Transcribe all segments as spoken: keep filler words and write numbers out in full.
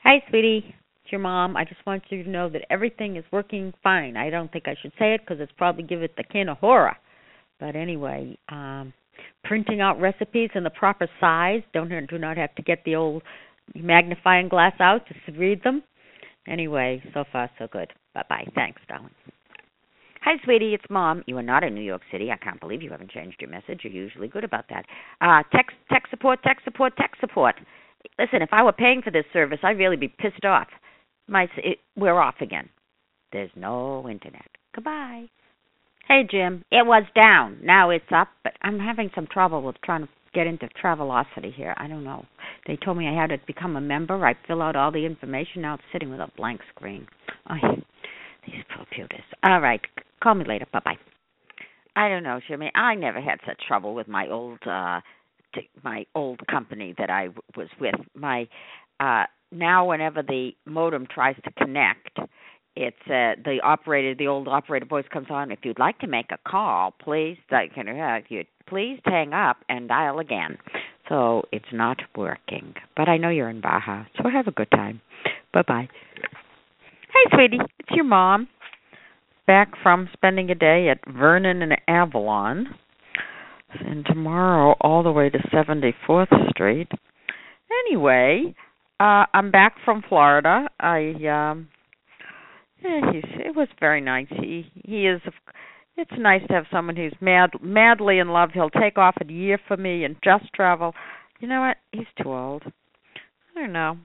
Hi, sweetie. It's your mom. I just want you to know that everything is working fine. I don't think I should say it because it's probably give it the kin of horror. But anyway, um, printing out recipes in the proper size. Don't do not have to get the old magnifying glass out to read them. Anyway, so far so good. Bye bye. Thanks, darling. Hi, sweetie. It's Mom. You are not in New York City. I can't believe you haven't changed your message. You're usually good about that. Uh, text, tech support, tech support, tech support. Listen, if I were paying for this service, I'd really be pissed off. My, it, we're off again. There's no internet. Goodbye. Hey, Jim. It was down. Now it's up, but I'm having some trouble with trying to get into Travelocity here. I don't know. They told me I had to become a member. I fill out all the information. Now it's sitting with a blank screen. Oh, these computers. All right. Call me later. Bye-bye. I don't know, Jimmy. I never had such trouble with my old uh t- my old company that I w- was with. My uh now whenever the modem tries to connect, it's uh, the operator, the old operator voice comes on. If you'd like to make a call, please, like, can uh, you please hang up and dial again. So it's not working. But I know you're in Baja, so have a good time. Bye-bye. Hey, sweetie, it's your mom. Back from spending a day at Vernon and Avalon, and tomorrow all the way to seventy-fourth Street. Anyway, uh, I'm back from Florida. I um, yeah, he's, it was very nice. He he is. It's nice to have someone who's mad, madly in love. He'll take off a year for me and just travel. You know what? He's too old. I don't know.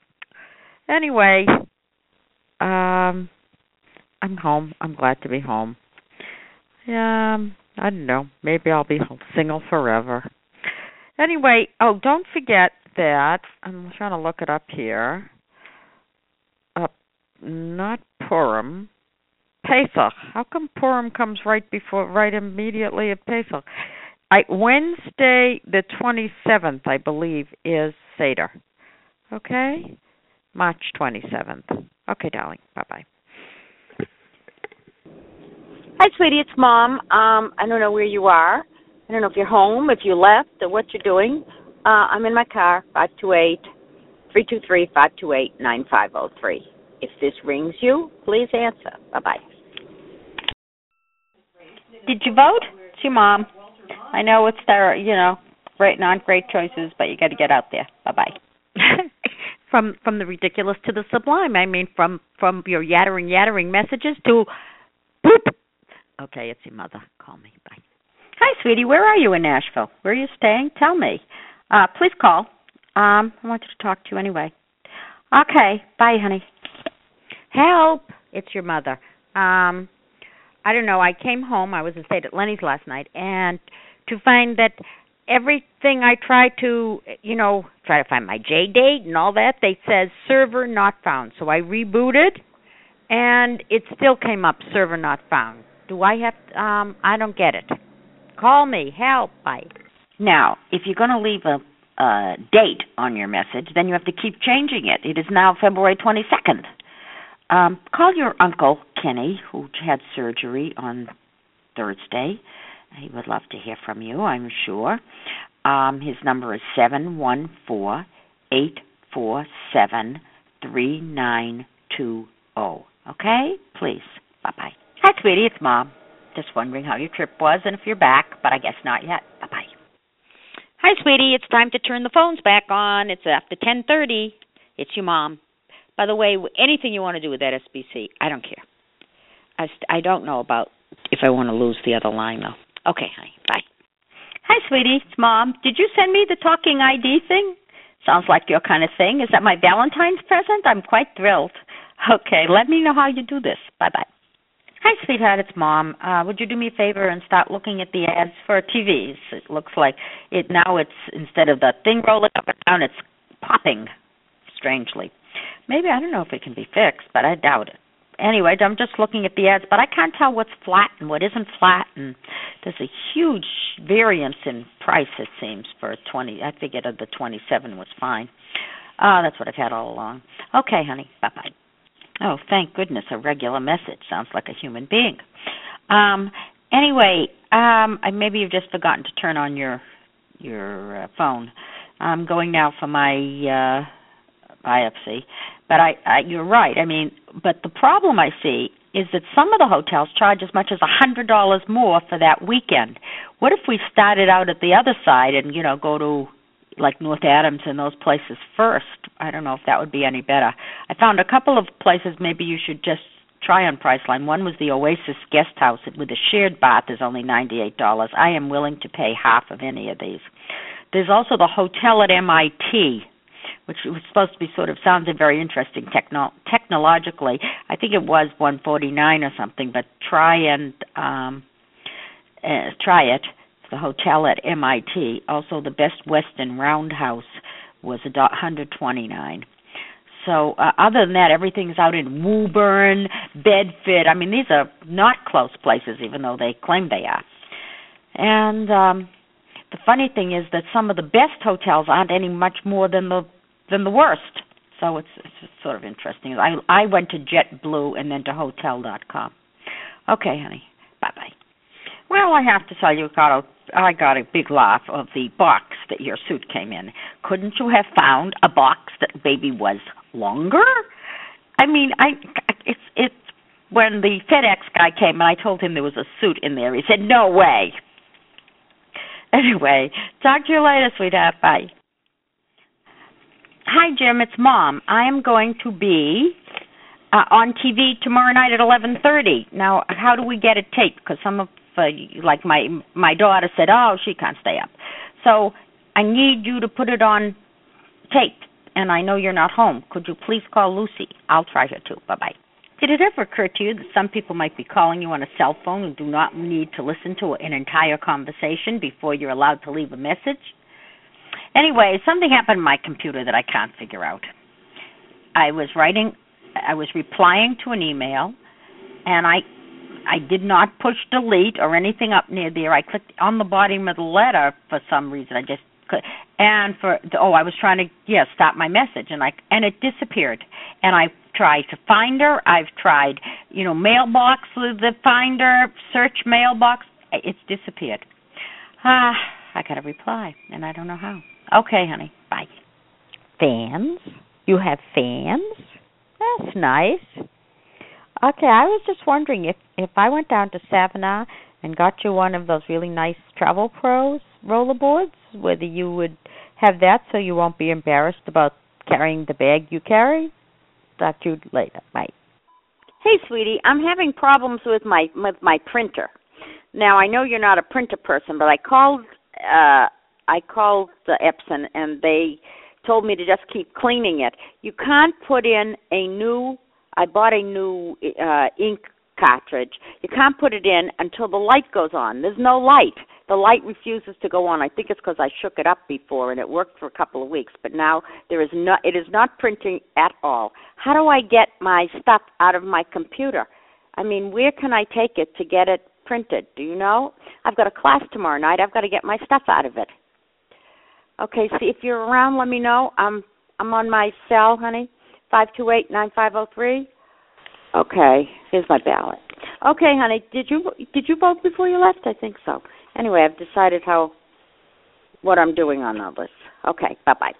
Anyway, um. I'm home. I'm glad to be home. Um, I don't know. Maybe I'll be single forever. Anyway, oh, don't forget that I'm trying to look it up here. Uh, not Purim, Pesach. How come Purim comes right before, right immediately at Pesach? I, Wednesday the twenty-seventh, I believe, is Seder. Okay, March twenty-seventh. Okay, darling. Bye bye. Hi, sweetie. It's Mom. Um, I don't know where you are. I don't know if you're home, if you left, or what you're doing. Uh, I'm in my car, five two eight, three two three, five two eight, nine five zero three. If this rings you, please answer. Bye-bye. Did you vote? It's your mom. I know it's there, you know, great, not great choices, but you got to get out there. Bye-bye. from from the ridiculous to the sublime. I mean, from, from your yattering, yattering messages to boop. Okay, it's your mother. Call me. Bye. Hi, sweetie. Where are you in Nashville? Where are you staying? Tell me. Uh, please call. Um, I wanted to talk to you anyway. Okay. Bye, honey. Help. It's your mother. Um, I don't know. I came home. I was in stayed at Lenny's last night, and to find that everything I tried to, you know, try to find my J date and all that, they says server not found. So I rebooted, and it still came up server not found. Do I have, um, I don't get it. Call me. Help. Bye. Now, if you're going to leave a, a date on your message, then you have to keep changing it. It is now February twenty-second. Um, call your uncle, Kenny, who had surgery on Thursday. He would love to hear from you, I'm sure. Um, his number is seven one four, eight four seven, three nine two zero. Okay? Please. Bye-bye. Hi, sweetie. It's Mom. Just wondering how your trip was and if you're back, but I guess not yet. Bye-bye. Hi, sweetie. It's time to turn the phones back on. It's after ten thirty. It's your mom. By the way, anything you want to do with that S B C, I don't care. I, st- I don't know about if I want to lose the other line, though. Okay, honey. Bye. Hi, sweetie. It's Mom. Did you send me the talking I D thing? Sounds like your kind of thing. Is that my Valentine's present? I'm quite thrilled. Okay, let me know how you do this. Bye-bye. Hi, sweetheart. It's Mom. Uh, would you do me a favor and start looking at the ads for T Vs? It looks like it now. It's instead of the thing rolling up and down, it's popping strangely. Maybe, I don't know if it can be fixed, but I doubt it. Anyway, I'm just looking at the ads, but I can't tell what's flat and what isn't flat, and there's a huge variance in price, it seems, for a twenty. I figured the twenty-seven was fine. Uh, that's what I've had all along. Okay, honey. Bye-bye. Oh, thank goodness, a regular message. Sounds like a human being. Um, anyway, um, I, maybe you've just forgotten to turn on your your uh, phone. I'm going now for my uh, biopsy. But I, I, you're right. I mean, but the problem I see is that some of the hotels charge as much as a hundred dollars more for that weekend. What if we started out at the other side and, you know, go to like North Adams and those places first? I don't know if that would be any better. I found a couple of places maybe you should just try on Priceline. One was the Oasis Guest House with a shared bath is only ninety-eight dollars. I am willing to pay half of any of these. There's also the Hotel at M I T, which was supposed to be sort of, sounds very interesting techno- technologically. I think it was one forty-nine or something, but try and um, uh, try it. It's the Hotel at M I T. Also, the Best Western Roundhouse was one hundred twenty-nine. So uh, other than that, everything's out in Woburn, Bedford. I mean, these are not close places, even though they claim they are. And um, the funny thing is that some of the best hotels aren't any much more than the than the worst. So it's, it's sort of interesting. I I went to JetBlue and then to hotel dot com. Okay, honey. Bye-bye. Well, I have to tell you, Carl, I got a big laugh of the box that your suit came in. Couldn't you have found a box that maybe was longer? I mean, I it's it's when the FedEx guy came and I told him there was a suit in there, he said, no way. Anyway, talk to you later, sweetheart. Bye. Hi, Jim. It's Mom. I am going to be uh, on T V tomorrow night at eleven thirty. Now, how do we get it taped? Because some of, uh, like my my daughter said, oh, she can't stay up. So I need you to put it on tape, and I know you're not home. Could you please call Lucy? I'll try her too. Bye-bye. Did it ever occur to you that some people might be calling you on a cell phone and do not need to listen to an entire conversation before you're allowed to leave a message? Anyway, something happened to my computer that I can't figure out. I was writing, I was replying to an email, and I I did not push delete or anything up near there. I clicked on the bottom of the letter for some reason. I just could, and for oh, I was trying to yeah stop my message, and I and it disappeared. And I tried to find her. I've tried, you know, mailbox with the finder, search mailbox. It's disappeared. Ah, I got a reply, and I don't know how. Okay, honey. Bye. Fans? You have fans? That's nice. Okay, I was just wondering if, if I went down to Savannah and got you one of those really nice Travel Pros rollerboards, whether you would have that so you won't be embarrassed about carrying the bag you carry. Talk to you later. Bye. Hey, sweetie, I'm having problems with my with my printer. Now, I know you're not a printer person, but I called uh, I called the Epson, and they told me to just keep cleaning it. You can't put in a new, I bought a new uh, ink cartridge. You can't put it in until the light goes on. There's no light. The light refuses to go on. I think it's because I shook it up before, and it worked for a couple of weeks. But now there is not. It is not printing at all. How do I get my stuff out of my computer? I mean, where can I take it to get it printed? Do you know? I've got a class tomorrow night. I've got to get my stuff out of it. Okay, see, if you're around, let me know. I'm I'm on my cell, honey, five two eight, nine five zero three. Okay, here's my ballot. Okay, honey, did you did you vote before you left? I think so. Anyway, I've decided how what I'm doing on all this. Okay, bye-bye.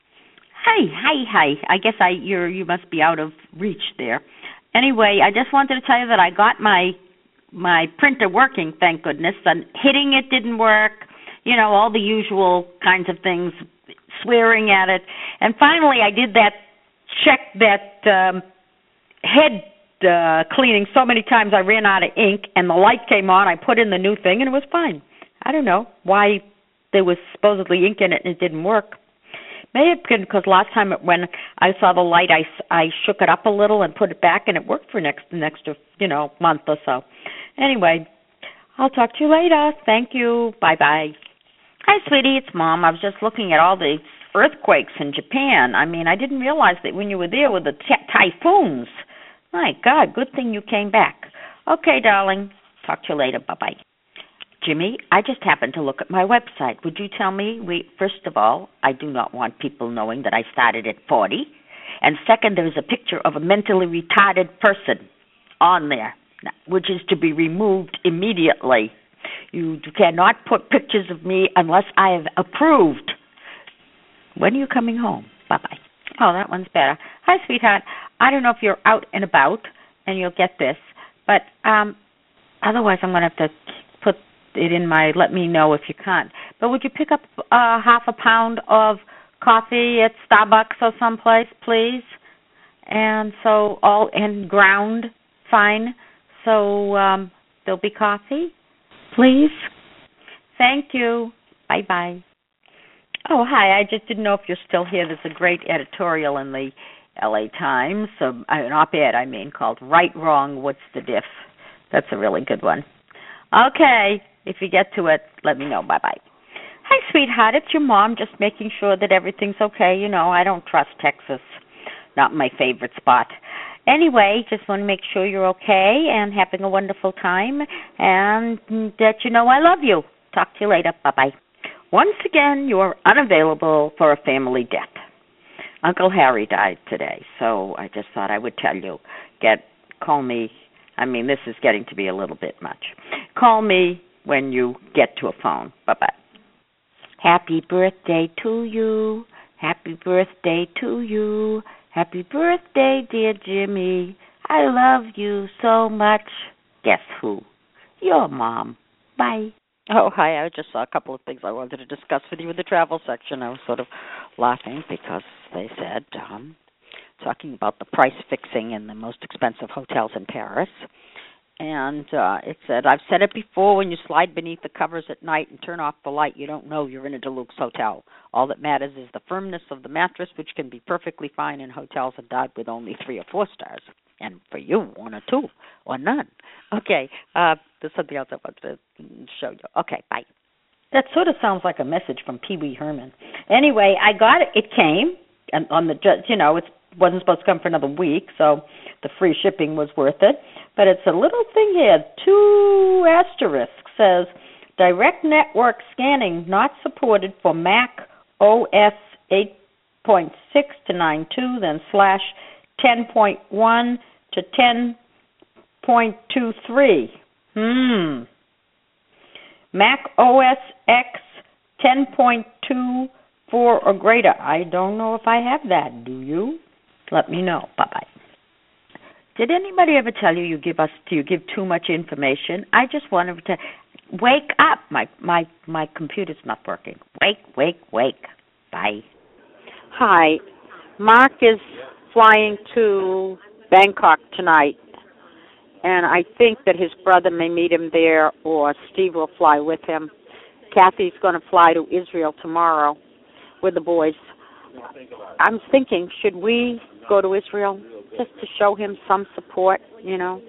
Hi, hi, hi. I guess I you're you must be out of reach there. Anyway, I just wanted to tell you that I got my my printer working, thank goodness. And hitting it didn't work. You know, all the usual kinds of things, swearing at it. And finally, I did that check that um, head uh, cleaning so many times I ran out of ink, and the light came on. I put in the new thing, and it was fine. I don't know why there was supposedly ink in it and it didn't work. May have been because last time it, when I saw the light, I, I shook it up a little and put it back, and it worked for next the next you know month or so. Anyway, I'll talk to you later. Thank you. Bye bye. Hi, sweetie. It's Mom. I was just looking at all the earthquakes in Japan. I mean, I didn't realize that when you were there with the t- typhoons. My God, good thing you came back. Okay, darling. Talk to you later. Bye-bye. Jimmy, I just happened to look at my website. Would you tell me, we, first of all, I do not want people knowing that I started at forty. And second, there's a picture of a mentally retarded person on there, which is to be removed immediately. You cannot put pictures of me unless I have approved. When are you coming home? Bye-bye. Oh, that one's better. Hi, sweetheart. I don't know if you're out and about and you'll get this, but um, otherwise I'm going to have to put it in my let me know if you can't. But would you pick up uh, half a pound of coffee at Starbucks or someplace, please? And so all and ground fine. So um, there'll be coffee, please. Thank you. Bye bye. Oh, hi. I just didn't know if you're still here. There's a great editorial in the L A Times, um, an op-ed, I mean, called Right, Wrong, What's the Diff? That's a really good one. Okay. If you get to it, let me know. Bye-bye. Hi, sweetheart. It's your mom, just making sure that everything's okay. You know, I don't trust Texas. Not my favorite spot. Anyway, just want to make sure you're okay and having a wonderful time and that you know I love you. Talk to you later. Bye-bye. Once again, you are unavailable for a family death. Uncle Harry died today, so I just thought I would tell you. Get call me. I mean, this is getting to be a little bit much. Call me when you get to a phone. Bye-bye. Happy birthday to you. Happy birthday to you. Happy birthday, dear Jimmy. I love you so much. Guess who? Your mom. Bye. Oh, hi. I just saw a couple of things I wanted to discuss with you in the travel section. I was sort of laughing because they said, um, talking about the price fixing in the most expensive hotels in Paris. And uh, it said, I've said it before, when you slide beneath the covers at night and turn off the light, you don't know you're in a deluxe hotel. All that matters is the firmness of the mattress, which can be perfectly fine in hotels that died with only three or four stars. And for you, one or two, or none. Okay, uh, there's something else I wanted to show you. Okay, bye. That sort of sounds like a message from Pee Wee Herman. Anyway, I got it. It came, and on the, you know, it wasn't supposed to come for another week, so the free shipping was worth it. But it's a little thing here, two asterisks, says, direct network scanning not supported for Mac O S eight point six to nine point two, then slash ten point one to ten point two three. Hmm. Mac O S X ten point two four or greater. I don't know if I have that. Do you? Let me know. Bye-bye. Did anybody ever tell you you give us you give too much information? I just wanted to wake up. My my my computer's not working. Wake, wake, wake. Bye. Hi. Mark is flying to Bangkok tonight, and I think that his brother may meet him there, or Steve will fly with him. Kathy's going to fly to Israel tomorrow with the boys. I'm thinking, should we go to Israel just to show him some support, you know?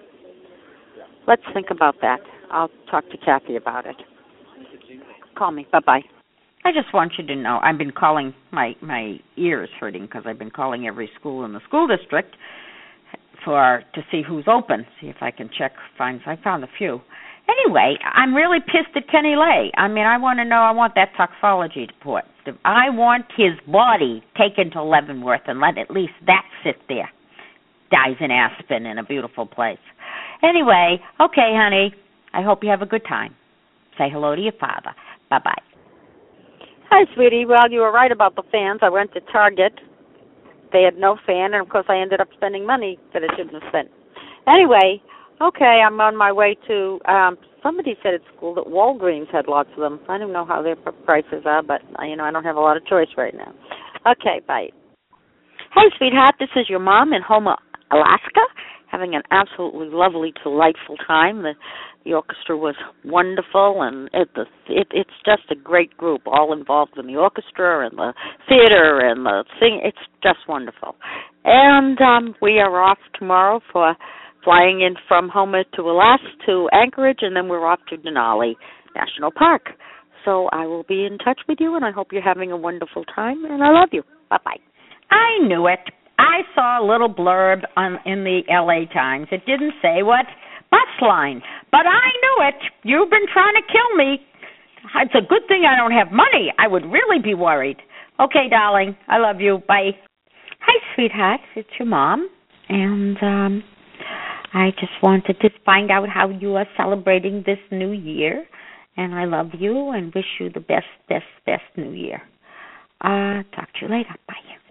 Let's think about that. I'll talk to Kathy about it. Call me. Bye-bye. I just want you to know I've been calling, my, my ear is hurting because I've been calling every school in the school district for to see who's open, see if I can check, find, I found a few. Anyway, I'm really pissed at Kenny Lay. I mean, I want to know, I want that toxicology report. I want his body taken to Leavenworth and let at least that sit there. Dies in Aspen in a beautiful place. Anyway, okay, honey, I hope you have a good time. Say hello to your father. Bye-bye. Hi, sweetie. Well, you were right about the fans. I went to Target. They had no fan, and, of course, I ended up spending money that I shouldn't have spent. Anyway, okay, I'm on my way to, um, somebody said at school that Walgreens had lots of them. I don't know how their prices are, but, you know, I don't have a lot of choice right now. Okay, bye. Hey, sweetheart, this is your mom in Homer, Alaska, having an absolutely lovely, delightful time. The, the orchestra was wonderful, and it, the, it, it's just a great group, all involved in the orchestra and the theater and the sing. It's just wonderful. And um, we are off tomorrow for flying in from Homer to Alaska to Anchorage, and then we're off to Denali National Park. So I will be in touch with you, and I hope you're having a wonderful time, and I love you. Bye-bye. I knew it. I saw a little blurb on, in the L A Times. It didn't say what bus line, but I knew it. You've been trying to kill me. It's a good thing I don't have money. I would really be worried. Okay, darling. I love you. Bye. Hi, sweetheart. It's your mom. And um, I just wanted to find out how you are celebrating this new year. And I love you and wish you the best, best, best new year. Uh, talk to you later. Bye.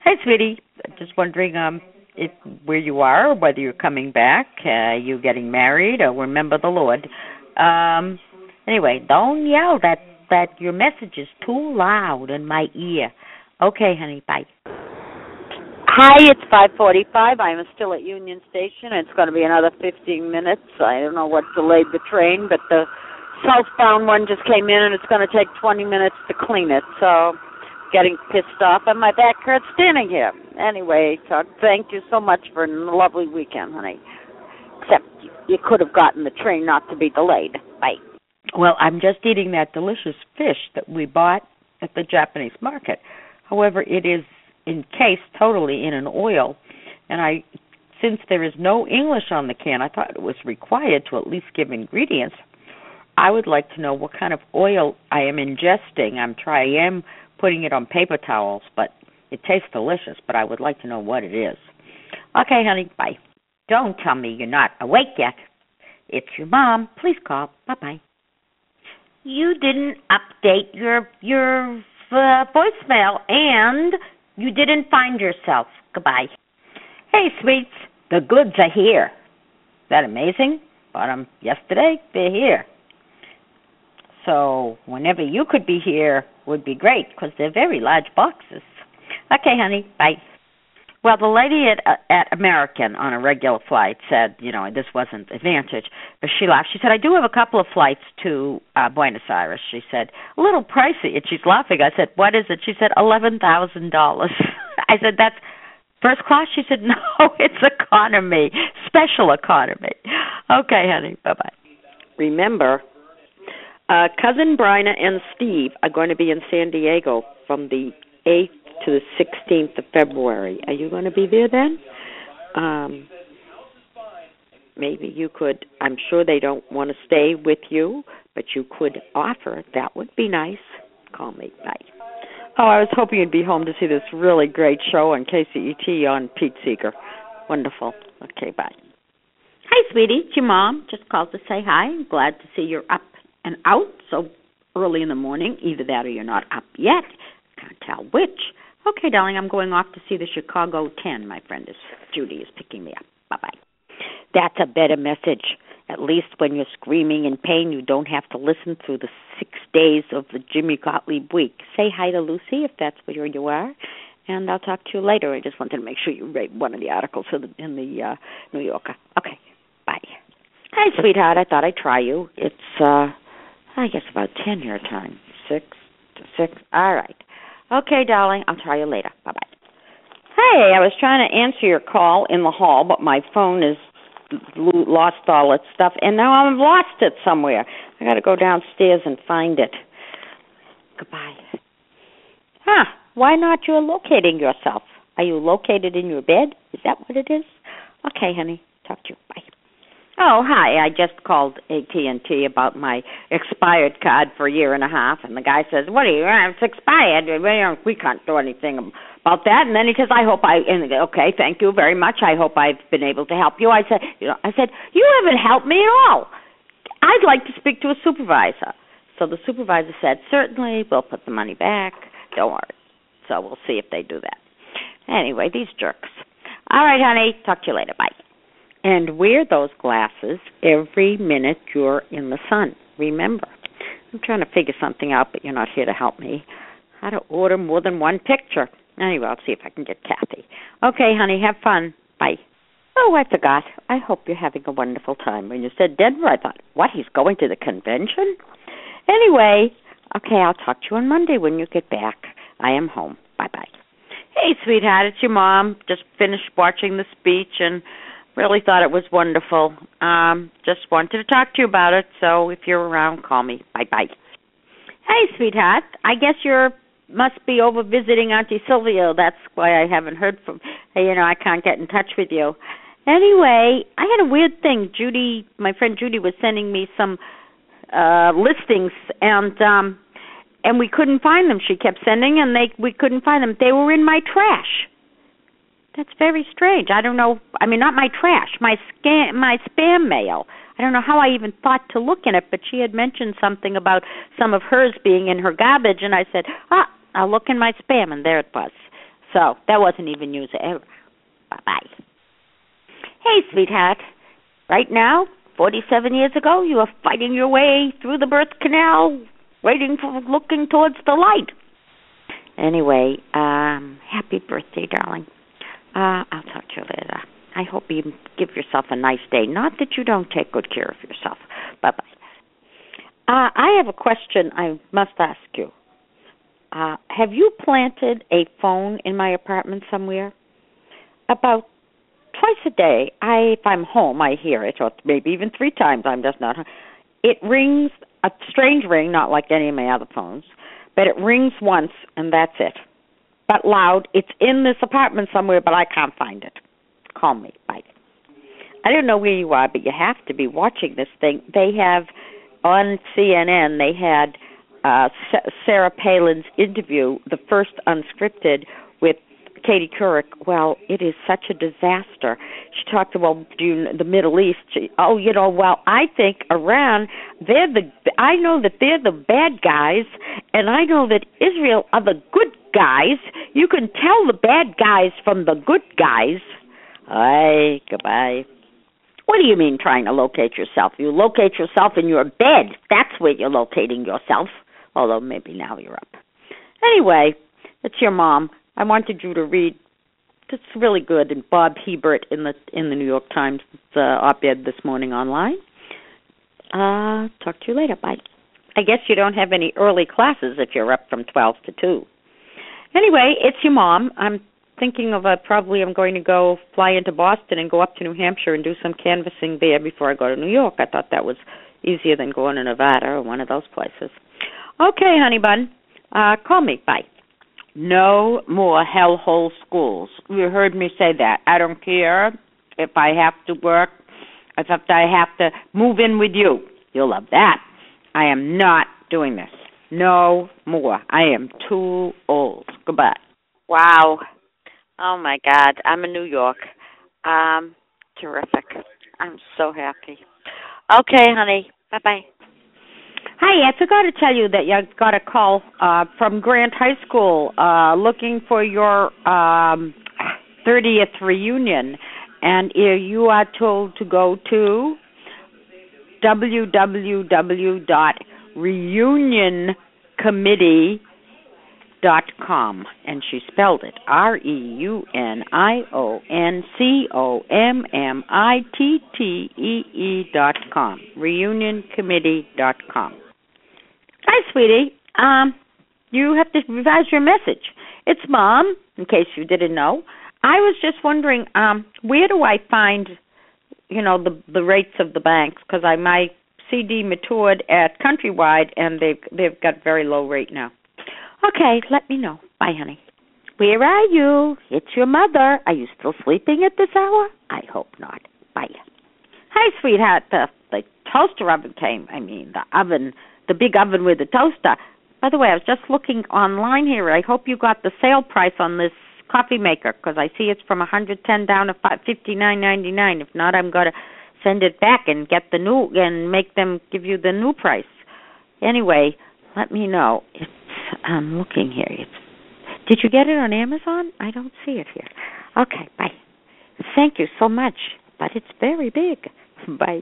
Hey, sweetie. Just wondering um, if where you are, whether you're coming back, uh, you getting married, or remember the Lord. Um, anyway, don't yell. That that your message is too loud in my ear. Okay, honey. Bye. Hi, it's five forty-five. I'm still at Union Station. It's going to be another fifteen minutes. I don't know what delayed the train, but the southbound one just came in, and it's going to take twenty minutes to clean it. So getting pissed off, and my back hurts standing here. Anyway, so thank you so much for a lovely weekend, honey. Except you could have gotten the train not to be delayed. Bye. Well, I'm just eating that delicious fish that we bought at the Japanese market. However, it is encased totally in an oil, and I, since there is no English on the can, I thought it was required to at least give ingredients. I would like to know what kind of oil I am ingesting. I'm trying, I am putting it on paper towels, but it tastes delicious, but I would like to know what it is. Okay, honey, bye. Don't tell me you're not awake yet. It's your mom. Please call. Bye-bye. You didn't update your your uh, voicemail, and you didn't find yourself. Goodbye. Hey, sweets, the goods are here. Is that amazing? Bought them yesterday. They're here. So whenever you could be here would be great, because they're very large boxes. Okay, honey, bye. Well, the lady at uh, at American on a regular flight said, you know, this wasn't Advantage, but she laughed. She said, I do have a couple of flights to uh, Buenos Aires. She said, a little pricey, and she's laughing. I said, what is it? She said, eleven thousand dollars. I said, that's first class? She said, no, it's economy, special economy. Okay, honey, bye-bye. Remember, uh, Cousin Bryna and Steve are going to be in San Diego from the eighth to the sixteenth of February. Are you going to be there then? Um, maybe you could, I'm sure they don't want to stay with you, but you could offer. That would be nice. Call me. Bye. Oh, I was hoping you'd be home to see this really great show on K C E T on Pete Seeger. Wonderful. Okay, bye. Hi, sweetie. It's your mom. Just called to say hi. I'm glad to see you're up and out so early in the morning. Either that or you're not up yet. Can't tell which. Okay, darling, I'm going off to see the Chicago ten. My friend is Judy is picking me up. Bye-bye. That's a better message. At least when you're screaming in pain, you don't have to listen through the six days of the Jimmy Gottlieb week. Say hi to Lucy if that's where you are, and I'll talk to you later. I just wanted to make sure you read one of the articles in the, in the uh, New Yorker. Okay, bye. Hi, sweetheart. I thought I'd try you. It's, uh, I guess about ten your time. Six to six. All right. Okay, darling, I'll try you later. Bye-bye. Hey, I was trying to answer your call in the hall, but my phone has lost all its stuff, and now I've lost it somewhere. I got to go downstairs and find it. Goodbye. Huh, why not you're locating yourself? Are you located in your bed? Is that what it is? Okay, honey, talk to you. Bye. Oh, hi. I just called A T and T about my expired card for a year and a half, and the guy says, what are you, it's expired. We can't do anything about that. And then he says, I hope I, and okay, thank you very much. I hope I've been able to help you. I said, you know, I said, you haven't helped me at all. I'd like to speak to a supervisor. So the supervisor said, certainly, we'll put the money back. Don't worry. So we'll see if they do that. Anyway, these jerks. All right, honey, talk to you later. Bye. And wear those glasses every minute you're in the sun. Remember, I'm trying to figure something out, but you're not here to help me. How to order more than one picture. Anyway, I'll see if I can get Kathy. Okay, honey, have fun. Bye. Oh, I forgot. I hope you're having a wonderful time. When you said Denver, I thought, what, he's going to the convention? Anyway, okay, I'll talk to you on Monday when you get back. I am home. Bye-bye. Hey, sweetheart, it's your mom. Just finished watching the speech and really thought it was wonderful. Um, just wanted to talk to you about it, so if you're around, call me. Bye-bye. Hey, sweetheart, I guess you're must be over visiting Auntie Sylvia. That's why I haven't heard from, you know, I can't get in touch with you. Anyway, I had a weird thing. Judy, my friend Judy was sending me some uh, listings, and um, and we couldn't find them. She kept sending, and they we couldn't find them. They were in my trash. That's very strange. I don't know. I mean, not my trash, my scam, my spam mail. I don't know how I even thought to look in it, but she had mentioned something about some of hers being in her garbage, and I said, ah, I'll look in my spam, and there it was. So that wasn't even user error. Bye-bye. Hey, sweetheart. Right now, forty-seven years ago, you were fighting your way through the birth canal, waiting for, looking towards the light. Anyway, um, happy birthday, darling. Uh, I'll talk to you later. I hope you give yourself a nice day. Not that you don't take good care of yourself. Bye-bye. Uh, I have a question I must ask you. Uh, have you planted a phone in my apartment somewhere? About twice a day, I, if I'm home, I hear it, or maybe even three times. I'm just not. It rings, a strange ring, not like any of my other phones, but it rings once, and that's it. But loud. It's in this apartment somewhere, but I can't find it. Call me. Bye. I don't know where you are, but you have to be watching this thing. They have, on C N N, they had uh, Sarah Palin's interview, the first unscripted, with Katie Couric. Well, it is such a disaster. She talked about the Middle East. She, oh, you know, well, I think Iran, they're the, I know that they're the bad guys, and I know that Israel are the good guys. You can tell the bad guys from the good guys. Aye, goodbye. What do you mean trying to locate yourself? You locate yourself in your bed. That's where you're locating yourself. Although maybe now you're up. Anyway, it's your mom. I wanted you to read. It's really good. And Bob Hebert in the in the New York Times uh, op-ed this morning online. Uh, talk to you later. Bye. I guess you don't have any early classes if you're up from twelve to two. Anyway, it's your mom. I'm thinking of a, probably I'm going to go fly into Boston and go up to New Hampshire and do some canvassing there before I go to New York. I thought that was easier than going to Nevada or one of those places. Okay, honey bun. Uh, call me. Bye. No more hellhole schools. You heard me say that. I don't care if I have to work, if I have to move in with you. You'll love that. I am not doing this. No more. I am too old. Goodbye. Wow. Oh, my God. I'm in New York. Um, terrific. I'm so happy. Okay, honey. Bye-bye. Hi, I forgot to tell you that you got a call uh, from Grant High School uh, looking for your um, thirtieth reunion, and you are told to go to w w w dot reunion committee dot com, and she spelled it R E U N I O N C O M M I T T E E dot com, reunion committee dot com. Hi, sweetie. Um, you have to revise your message. It's Mom, in case you didn't know. I was just wondering, um, where do I find, you know, the the rates of the banks? Because I my C D matured at Countrywide, and they've they've got very low rate now. Okay, let me know. Bye, honey. Where are you? It's your mother. Are you still sleeping at this hour? I hope not. Bye. Hi, sweetheart. The the toaster oven came. I mean, the oven. The big oven with the toaster. By the way, I was just looking online here. I hope you got the sale price on this coffee maker, because I see it's from one hundred ten down to fifty-nine ninety-nine. If not, I'm going to send it back and get the new and make them give you the new price. Anyway, let me know. It's, I'm looking here. It's, did you get it on Amazon? I don't see it here. Okay, bye. Thank you so much, but it's very big. Bye.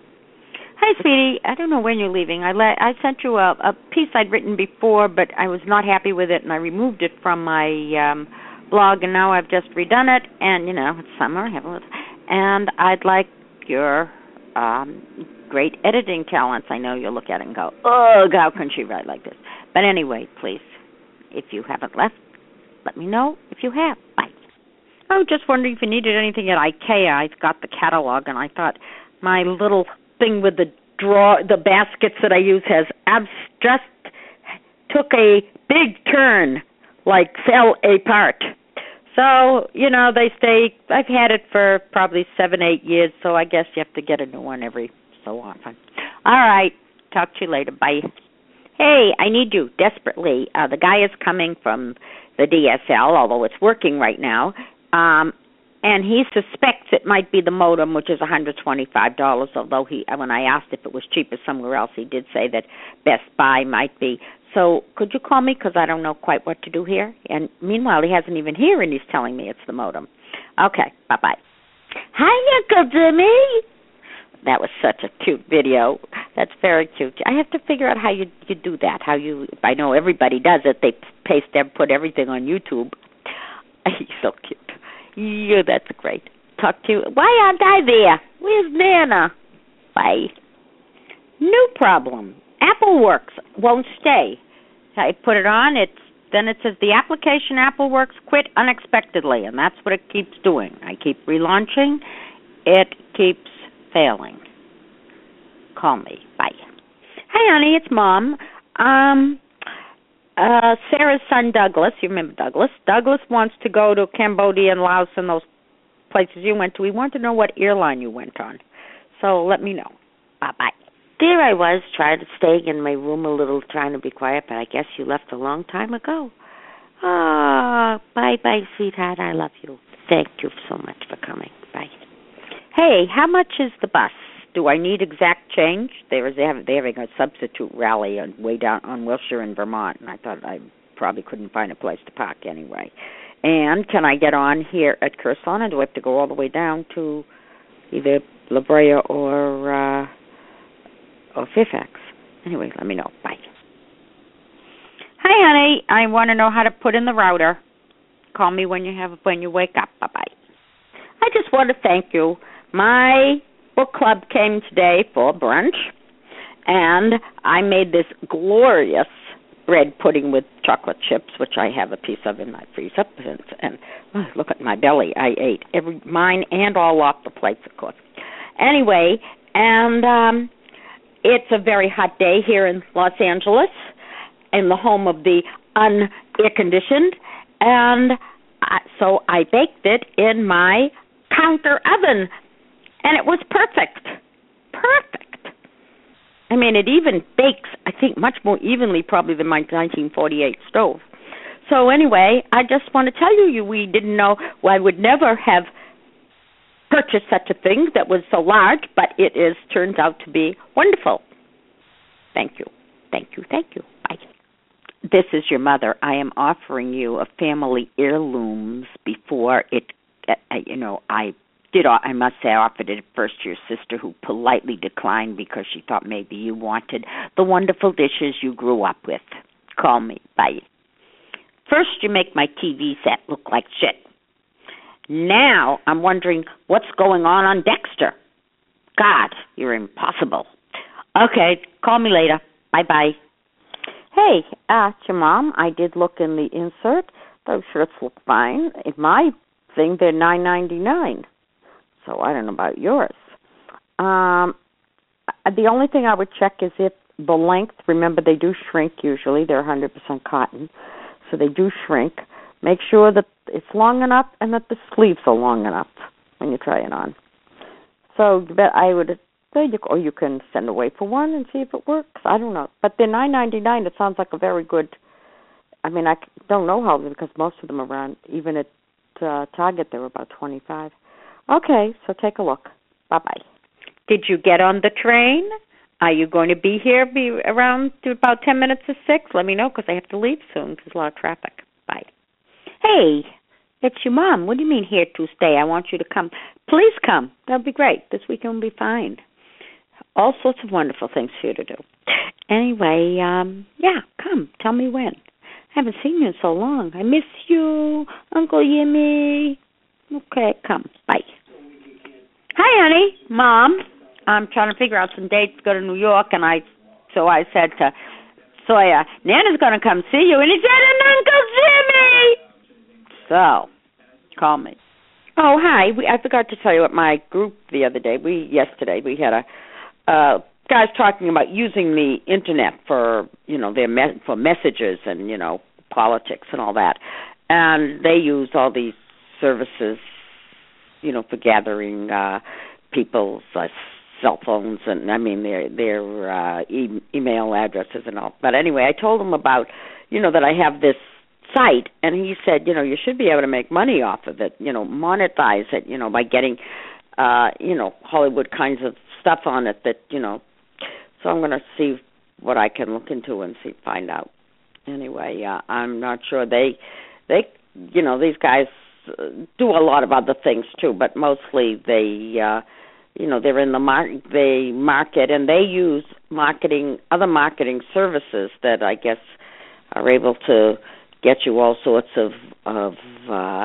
Hi, sweetie. I don't know when you're leaving. I let I sent you a, a piece I'd written before, but I was not happy with it, and I removed it from my um, blog, and now I've just redone it. And you know, it's summer, have a little, and I'd like your um, great editing talents. I know you'll look at it and go, "Ugh, how can she write like this?" But anyway, please, if you haven't left, let me know. If you have, bye. I was just wondering if you needed anything at IKEA. I've got the catalog, and I thought my little thing with the draw, the baskets that I use has abs- just took a big turn, like fell apart. So, you know, they stay, I've had it for probably seven, eight years, so I guess you have to get a new one every so often. All right, talk to you later. Bye. Hey, I need you desperately. Uh, the guy is coming from the D S L, although it's working right now. Um, And he suspects it might be the modem, which is one hundred twenty-five dollars, although he, when I asked if it was cheaper somewhere else, he did say that Best Buy might be. So could you call me because I don't know quite what to do here? And meanwhile, he hasn't even here, and he's telling me it's the modem. Okay, bye-bye. Hi, Uncle Jimmy. That was such a cute video. That's very cute. I have to figure out how you you do that. How you? I know everybody does it. They paste and put everything on YouTube. He's so cute. Yeah, that's great. Talk to you. Why aren't I there? Where's Nana? Bye. No problem. Apple Works won't stay. I put it on. It's then it says the application Apple Works quit unexpectedly, and that's what it keeps doing. I keep relaunching. It keeps failing. Call me. Bye. Hi, honey. It's Mom. Um, uh, Sarah's son, Douglas. You remember Douglas? Douglas wants to go to Cambodia and Laos and those places you went to. We want to know what airline you went on. So let me know. Bye-bye. There I was, trying to stay in my room a little, trying to be quiet, but I guess you left a long time ago. Ah, oh, bye-bye, sweetheart. I love you. Thank you so much for coming. Bye. Hey, how much is the bus? Do I need exact change? They were they're having a substitute rally on, way down on Wilshire in Vermont, and I thought I probably couldn't find a place to park anyway. And can I get on here at Curzon, or do I have to go all the way down to either La Brea or uh, or Fairfax? Anyway, let me know. Bye. Hi, honey. I want to know how to put in the router. Call me when you have when you wake up. Bye bye. I just want to thank you. My book club came today for brunch, and I made this glorious bread pudding with chocolate chips, which I have a piece of in my freezer. And, and oh, look at my belly. I ate every mine and all off the plates, of course. Anyway, and um, it's a very hot day here in Los Angeles, in the home of the un-air-conditioned, and I, so I baked it in my counter oven, and it was perfect. Perfect. I mean, it even bakes, I think, much more evenly probably than my nineteen forty-eight stove. So anyway, I just want to tell you, you we didn't know, well, I would never have purchased such a thing that was so large, but it is turns out to be wonderful. Thank you. Thank you. Thank you. Bye. This is your mother. I am offering you a family heirlooms before it, uh, you know, I did, I must say, I offered it first to your sister, who politely declined because she thought maybe you wanted the wonderful dishes you grew up with. Call me. Bye. First, you make my T V set look like shit. Now, I'm wondering what's going on on Dexter. God, you're impossible. Okay, call me later. Bye-bye. Hey, uh, it's your mom. I did look in the insert. Those shirts look fine. In my thing, they're nine ninety-nine. So I don't know about yours. Um, the only thing I would check is if the length, remember they do shrink usually. They're one hundred percent cotton. So they do shrink. Make sure that it's long enough and that the sleeves are long enough when you try it on. So I would, or you can send away for one and see if it works. I don't know. But they're nine ninety-nine. It sounds like a very good, I mean, I don't know how, because most of them are around, even at uh, Target, they're about twenty-five. Okay, so take a look. Bye-bye. Did you get on the train? Are you going to be here be around to about ten minutes to six? Let me know, because I have to leave soon. There's a lot of traffic. Bye. Hey, it's your mom. What do you mean here to stay? I want you to come. Please come. That'll be great. This weekend will be fine. All sorts of wonderful things for you to do. Anyway, um, yeah, come. Tell me when. I haven't seen you in so long. I miss you, Uncle Yimmy. Okay, come. Bye. Hi, honey. Mom. I'm trying to figure out some dates to go to New York, and I, so I said to Sawyer, Nana's going to come see you, and he said, and Uncle Jimmy. So, call me. Oh, hi. We, I forgot to tell you at my group the other day, we, yesterday, we had a, uh, guys talking about using the internet for, you know, their me- for messages and, you know, politics and all that. And they use all these services, you know, for gathering uh, people's uh, cell phones and, I mean, their their uh, e- email addresses and all. But anyway, I told him about, you know, that I have this site, and he said, you know, you should be able to make money off of it, you know, monetize it, you know, by getting, uh, you know, Hollywood kinds of stuff on it that, you know. So I'm going to see what I can look into and see, find out anyway, uh, I'm not sure they, they, you know, these guys do a lot of other things too, but mostly they, uh, you know, they're in the mar- they market and they use marketing, other marketing services that I guess are able to get you all sorts of of uh,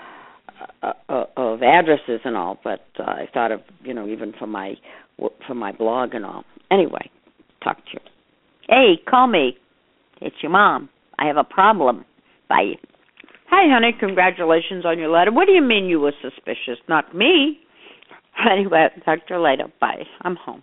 uh, of addresses and all. But uh, I thought of, you know, even for my for my blog and all. Anyway, talk to you. Hey, call me. It's your mom. I have a problem. Bye. Hi, honey. Congratulations on your letter. What do you mean you were suspicious? Not me. Anyway, talk to you later. Bye. I'm home.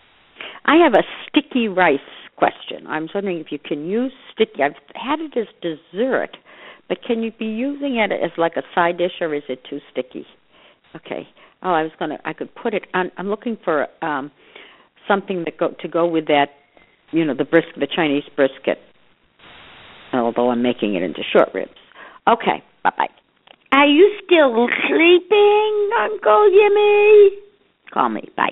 I have a sticky rice question. I'm wondering if you can use sticky. I've had it as dessert, but can you be using it as like a side dish, or is it too sticky? Okay. Oh, I was gonna. I could put it on. I'm looking for um, something that go to go with that. You know, the brisk, the Chinese brisket. Although I'm making it into short ribs. Okay. Bye bye. Are you still sleeping, Uncle Jimmy? Call me. Bye.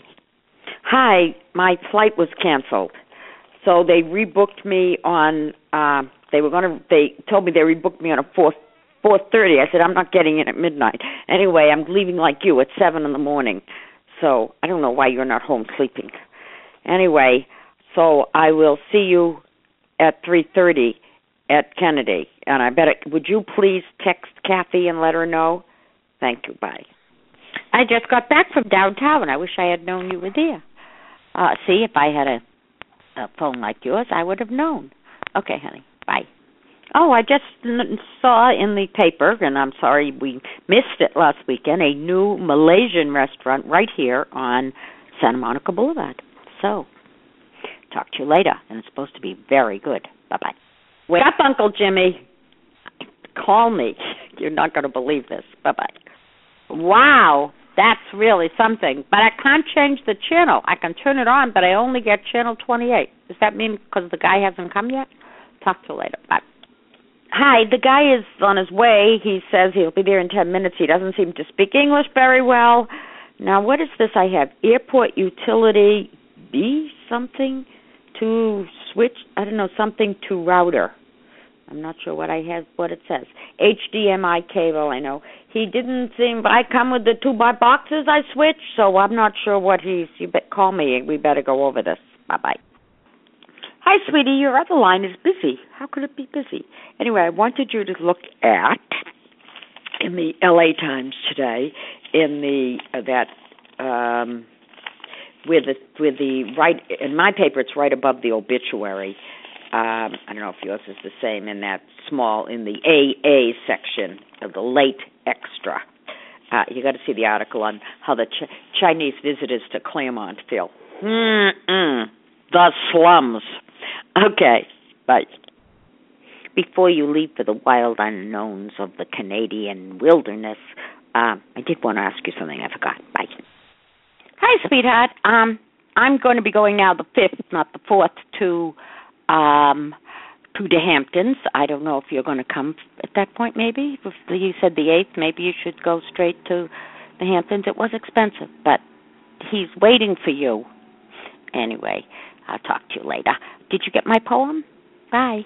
Hi, my flight was canceled, so they rebooked me on. Uh, they were going to. They told me they rebooked me on a four four thirty. I said I'm not getting in at midnight. Anyway, I'm leaving like you at seven in the morning. So I don't know why you're not home sleeping. Anyway, so I will see you at three thirty at Kennedy, and I bet it, would you please text Kathy and let her know? Thank you. Bye. I just got back from downtown. I wish I had known you were there. Uh, see, if I had a, a phone like yours, I would have known. Okay, honey. Bye. Oh, I just n- saw in the paper, and I'm sorry we missed it last weekend, a new Malaysian restaurant right here on Santa Monica Boulevard. So, talk to you later, and it's supposed to be very good. Bye-bye. Wake up, Uncle Jimmy. Call me. You're not going to believe this. Bye-bye. Wow, that's really something. But I can't change the channel. I can turn it on, but I only get channel twenty-eight. Does that mean because the guy hasn't come yet? Talk to you later. Bye. Hi, the guy is on his way. He says he'll be there in ten minutes. He doesn't seem to speak English very well. Now, what is this I have? Airport utility B something to switch, I don't know, something to router. I'm not sure what I have, what it says. H D M I cable, I know. He didn't seem, but I come with the two by boxes I switch, so I'm not sure what he's, you bet, call me, we better go over this. Bye-bye. Hi, sweetie, your other line is busy. How could it be busy? Anyway, I wanted you to look at, in the L A Times today, in the, uh, that, um, with the, with the, right, in my paper, it's right above the obituary. Um, I don't know if yours is the same, in that small, in the A A section of the late extra. Uh, you got to see the article on how the Ch- Chinese visitors to Claremont feel. Mm-mm. The slums. Okay, bye. Before you leave for the wild unknowns of the Canadian wilderness, uh, I did want to ask you something I forgot. Bye. Hi, sweetheart. Um, I'm going to be going now the fifth, not the fourth, to um, to the Hamptons. I don't know if you're going to come at that point, maybe. If you said the eighth, maybe you should go straight to the Hamptons. It was expensive, but he's waiting for you. Anyway, I'll talk to you later. Did you get my poem? Bye.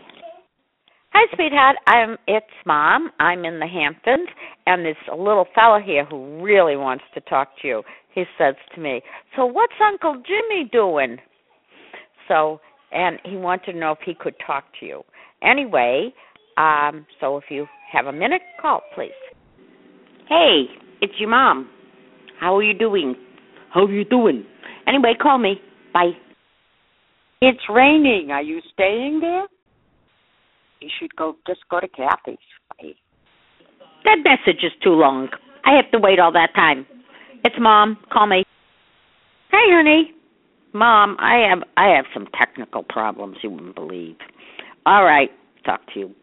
Hi, sweetheart. I'm it's Mom. I'm in the Hamptons, and there's a little fella here who really wants to talk to you. He says to me, "So what's Uncle Jimmy doing?" So, and he wanted to know if he could talk to you. Anyway, um, so if you have a minute, call, please. Hey, it's your mom. How are you doing? How are you doing? Anyway, call me. Bye. It's raining. Are you staying there? You should go. Just go to Kathy's. Bye. That message is too long. I have to wait all that time. It's Mom. Call me. Hey, honey. Mom, I have I have some technical problems you wouldn't believe. All right. Talk to you.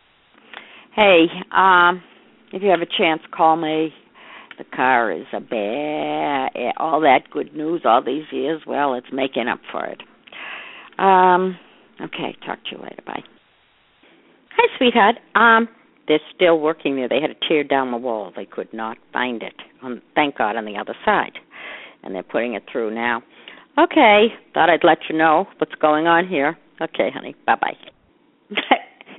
Hey, um, if you have a chance, call me. The car is a bad. All that good news all these years, well, it's making up for it. Um. Okay. Talk to you later. Bye. Hi, sweetheart. Um, they're still working there. They had to tear down the wall. They could not find it. Um, thank God, on the other side. And they're putting it through now. Okay. Thought I'd let you know what's going on here. Okay, honey. Bye-bye.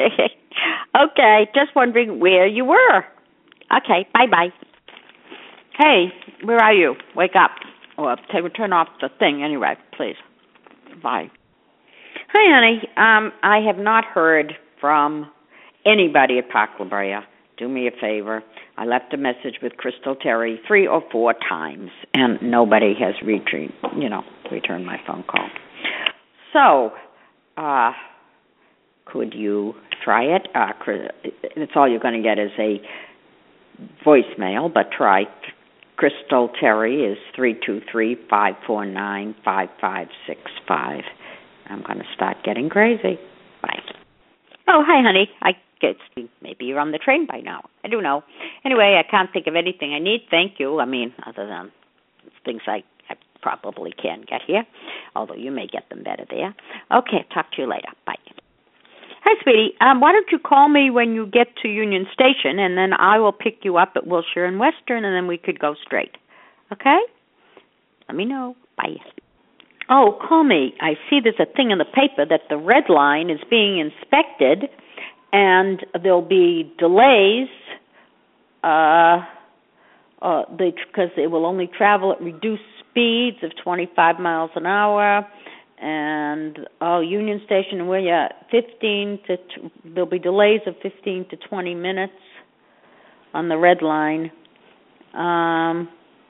Okay, just wondering where you were. Okay, bye-bye. Hey, where are you? Wake up. Or take, turn off the thing anyway, please. Bye. Hi, honey. Um, I have not heard from anybody at Park La Brea. Do me a favor. I left a message with Crystal Terry three or four times, and nobody has returned, you know, returned my phone call. So, uh, could you try it? Uh, it's all you're going to get is a voicemail, but try. Crystal Terry is three two three, five four nine, five five six five. I'm going to start getting crazy. Bye. Oh, hi, honey. I guess maybe you're on the train by now. I don't know. Anyway, I can't think of anything I need. Thank you. I mean, other than things I, I probably can get here, although you may get them better there. Okay, talk to you later. Bye. Hi, sweetie. Um, why don't you call me when you get to Union Station, and then I will pick you up at Wilshire and Western, and then we could go straight. Okay? Let me know. Bye. Oh, call me. I see there's a thing in the paper that the red line is being inspected, and there'll be delays uh, uh, because it will only travel at reduced speeds of twenty-five miles an hour. And, oh, Union Station, where you at? fifteen to, t- there'll be delays of fifteen to twenty minutes on the red line. Um,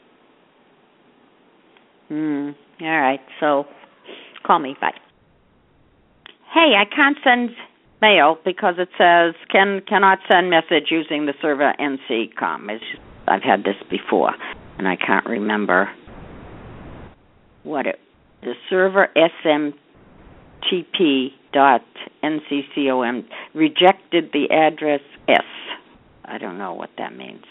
hmm, all right, so call me, bye. Hey, I can't send mail because it says can cannot send message using the server N C com. It's, I've had this before, and I can't remember what it The server S M T P dot N C com rejected the address S. I don't know what that means.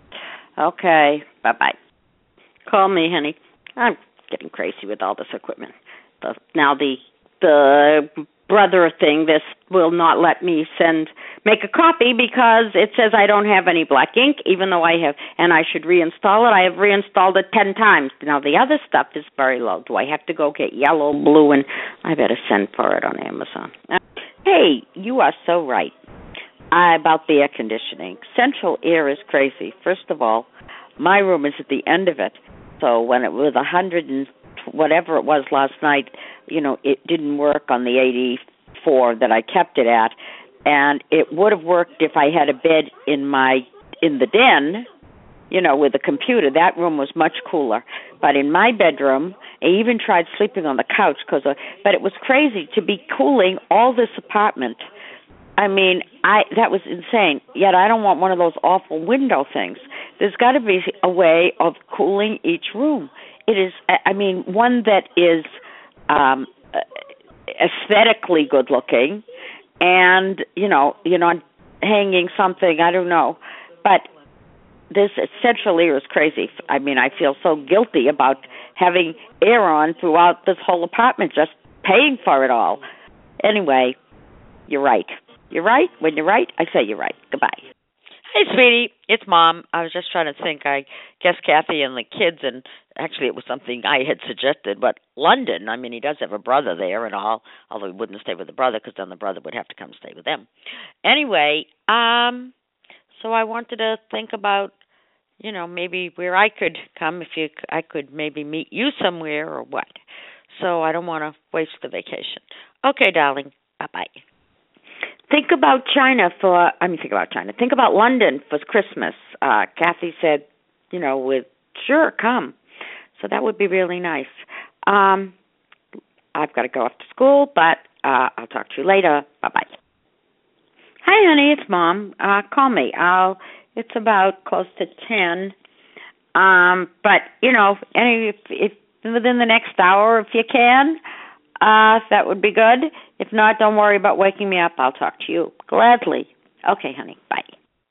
Okay, bye-bye. Call me, honey. I'm getting crazy with all this equipment. The, now the the brother thing, this will not let me send, make a copy because it says I don't have any black ink, even though I have, and I should reinstall it. I have reinstalled it ten times. Now, the other stuff is very low. Do I have to go get yellow, blue, and I better send for it on Amazon. Uh, hey, you are so right uh, about the air conditioning. Central air is crazy. First of all, my room is at the end of it, so when it was one hundred and whatever it was last night, you know, it didn't work on the eighty-four that I kept it at, and it would have worked if I had a bed in my in the den, you know, with a computer. That room was much cooler. But in my bedroom, I even tried sleeping on the couch, cause of, but it was crazy to be cooling all this apartment. I mean, I that was insane. Yet I don't want one of those awful window things. There's got to be a way of cooling each room. It is, I mean, one that is um, aesthetically good looking, and you know, you're not hanging something. I don't know, but this central air is crazy. I mean, I feel so guilty about having air on throughout this whole apartment, just paying for it all. Anyway, you're right. You're right. When you're right, I say you're right. Goodbye. Hey, sweetie, it's Mom. I was just trying to think. I guess Kathy and the kids, and actually it was something I had suggested, but London, I mean, he does have a brother there and all, although he wouldn't stay with the brother because then the brother would have to come stay with them. Anyway, um, so I wanted to think about, you know, maybe where I could come, if you, I could maybe meet you somewhere or what. So I don't want to waste the vacation. Okay, darling, bye-bye. Think about China for, I mean, think about China. Think about London for Christmas. Uh, Kathy said, you know, with, sure, come. So that would be really nice. Um, I've got to go off to school, but uh, I'll talk to you later. Bye-bye. Hi, honey, it's Mom. Uh, call me. I'll, it's about close to ten. Um, but, you know, any, if, if within the next hour, if you can, Uh, that would be good. If not, don't worry about waking me up. I'll talk to you gladly. Okay, honey. Bye.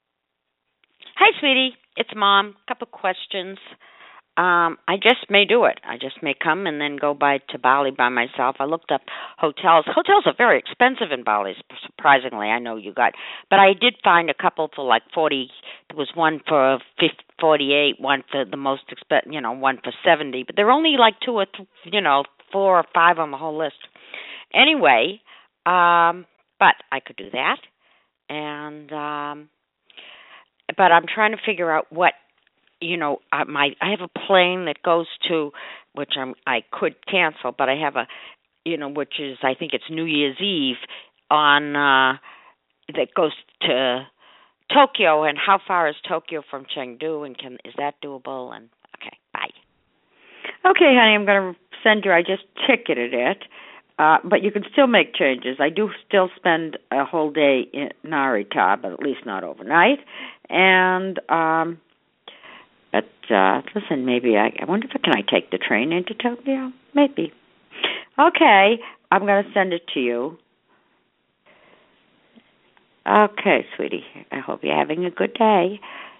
Hi, sweetie. It's Mom. Couple questions. Um, I just may do it. I just may come and then go by to Bali by myself. I looked up hotels. Hotels are very expensive in Bali, surprisingly. I know you got, but I did find a couple for like forty. There was one for fifty, forty-eight, one for the most expensive, you know, one for seventy. But they're only like two or th- you know. four or five on the whole list. Anyway, um, but I could do that. and um, but I'm trying to figure out what, you know, uh, my I have a plane that goes to, which I'm I could cancel, but I have a, you know, which is I think it's New Year's Eve on uh, that goes to Tokyo. And how far is Tokyo from Chengdu? And can is that doable? And okay, bye. Okay, honey, I'm going to send you. I just ticketed it, uh, but you can still make changes. I do still spend a whole day in Narita, but at least not overnight. And um, but uh, listen, maybe I, I wonder if can I take the train into Tokyo? Maybe. Okay, I'm going to send it to you. Okay, sweetie. I hope you're having a good day.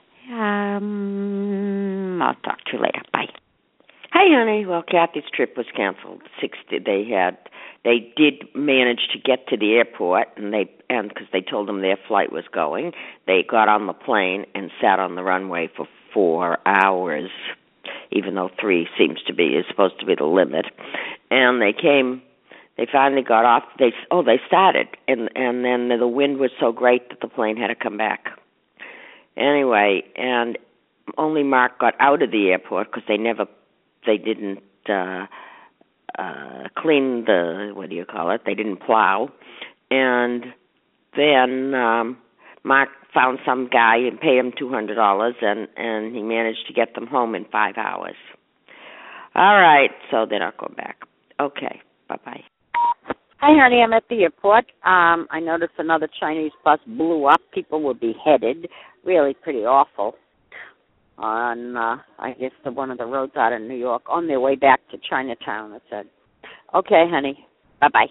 Um, I'll talk to you later. Bye. Hey, honey. Well, Kathy's trip was canceled. Sixty. They had. They did manage to get to the airport, and they and because they told them their flight was going, they got on the plane and sat on the runway for four hours, even though three seems to be is supposed to be the limit. And they came. They finally got off. They oh, they started, and and then the wind was so great that the plane had to come back. Anyway, and only Mark got out of the airport because they never. They didn't uh, uh, clean the, what do you call it? They didn't plow. And then um, Mark found some guy and paid him two hundred dollars, and, and he managed to get them home in five hours. All right, so they're not going back. Okay, bye-bye. Hi, honey. I'm at the airport. Um, I noticed another Chinese bus blew up. People were beheaded. Really pretty awful. On, uh, I guess, the one of the roads out of New York, on their way back to Chinatown, I said. Okay, honey. Bye-bye.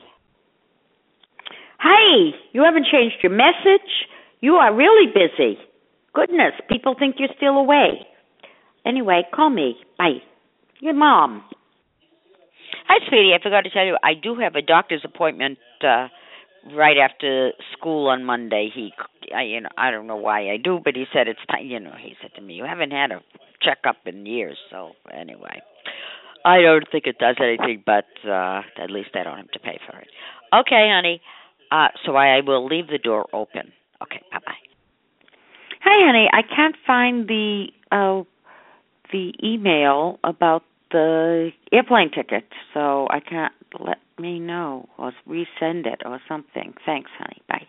Hey, you haven't changed your message? You are really busy. Goodness, people think you're still away. Anyway, call me. Bye. Your mom. Hi, sweetie. I forgot to tell you, I do have a doctor's appointment uh, right after school on Monday. He, I, you know, I don't know why I do, but he said it's time. You know, he said to me, "You haven't had a checkup in years." So anyway, I don't think it does anything, but uh, at least I don't have to pay for it. Okay, honey. Uh, so I, I will leave the door open. Okay, bye bye. Hey, honey, I can't find the uh, the email about the airplane ticket, so I can't. Let me know or resend it or something. Thanks, honey. Bye.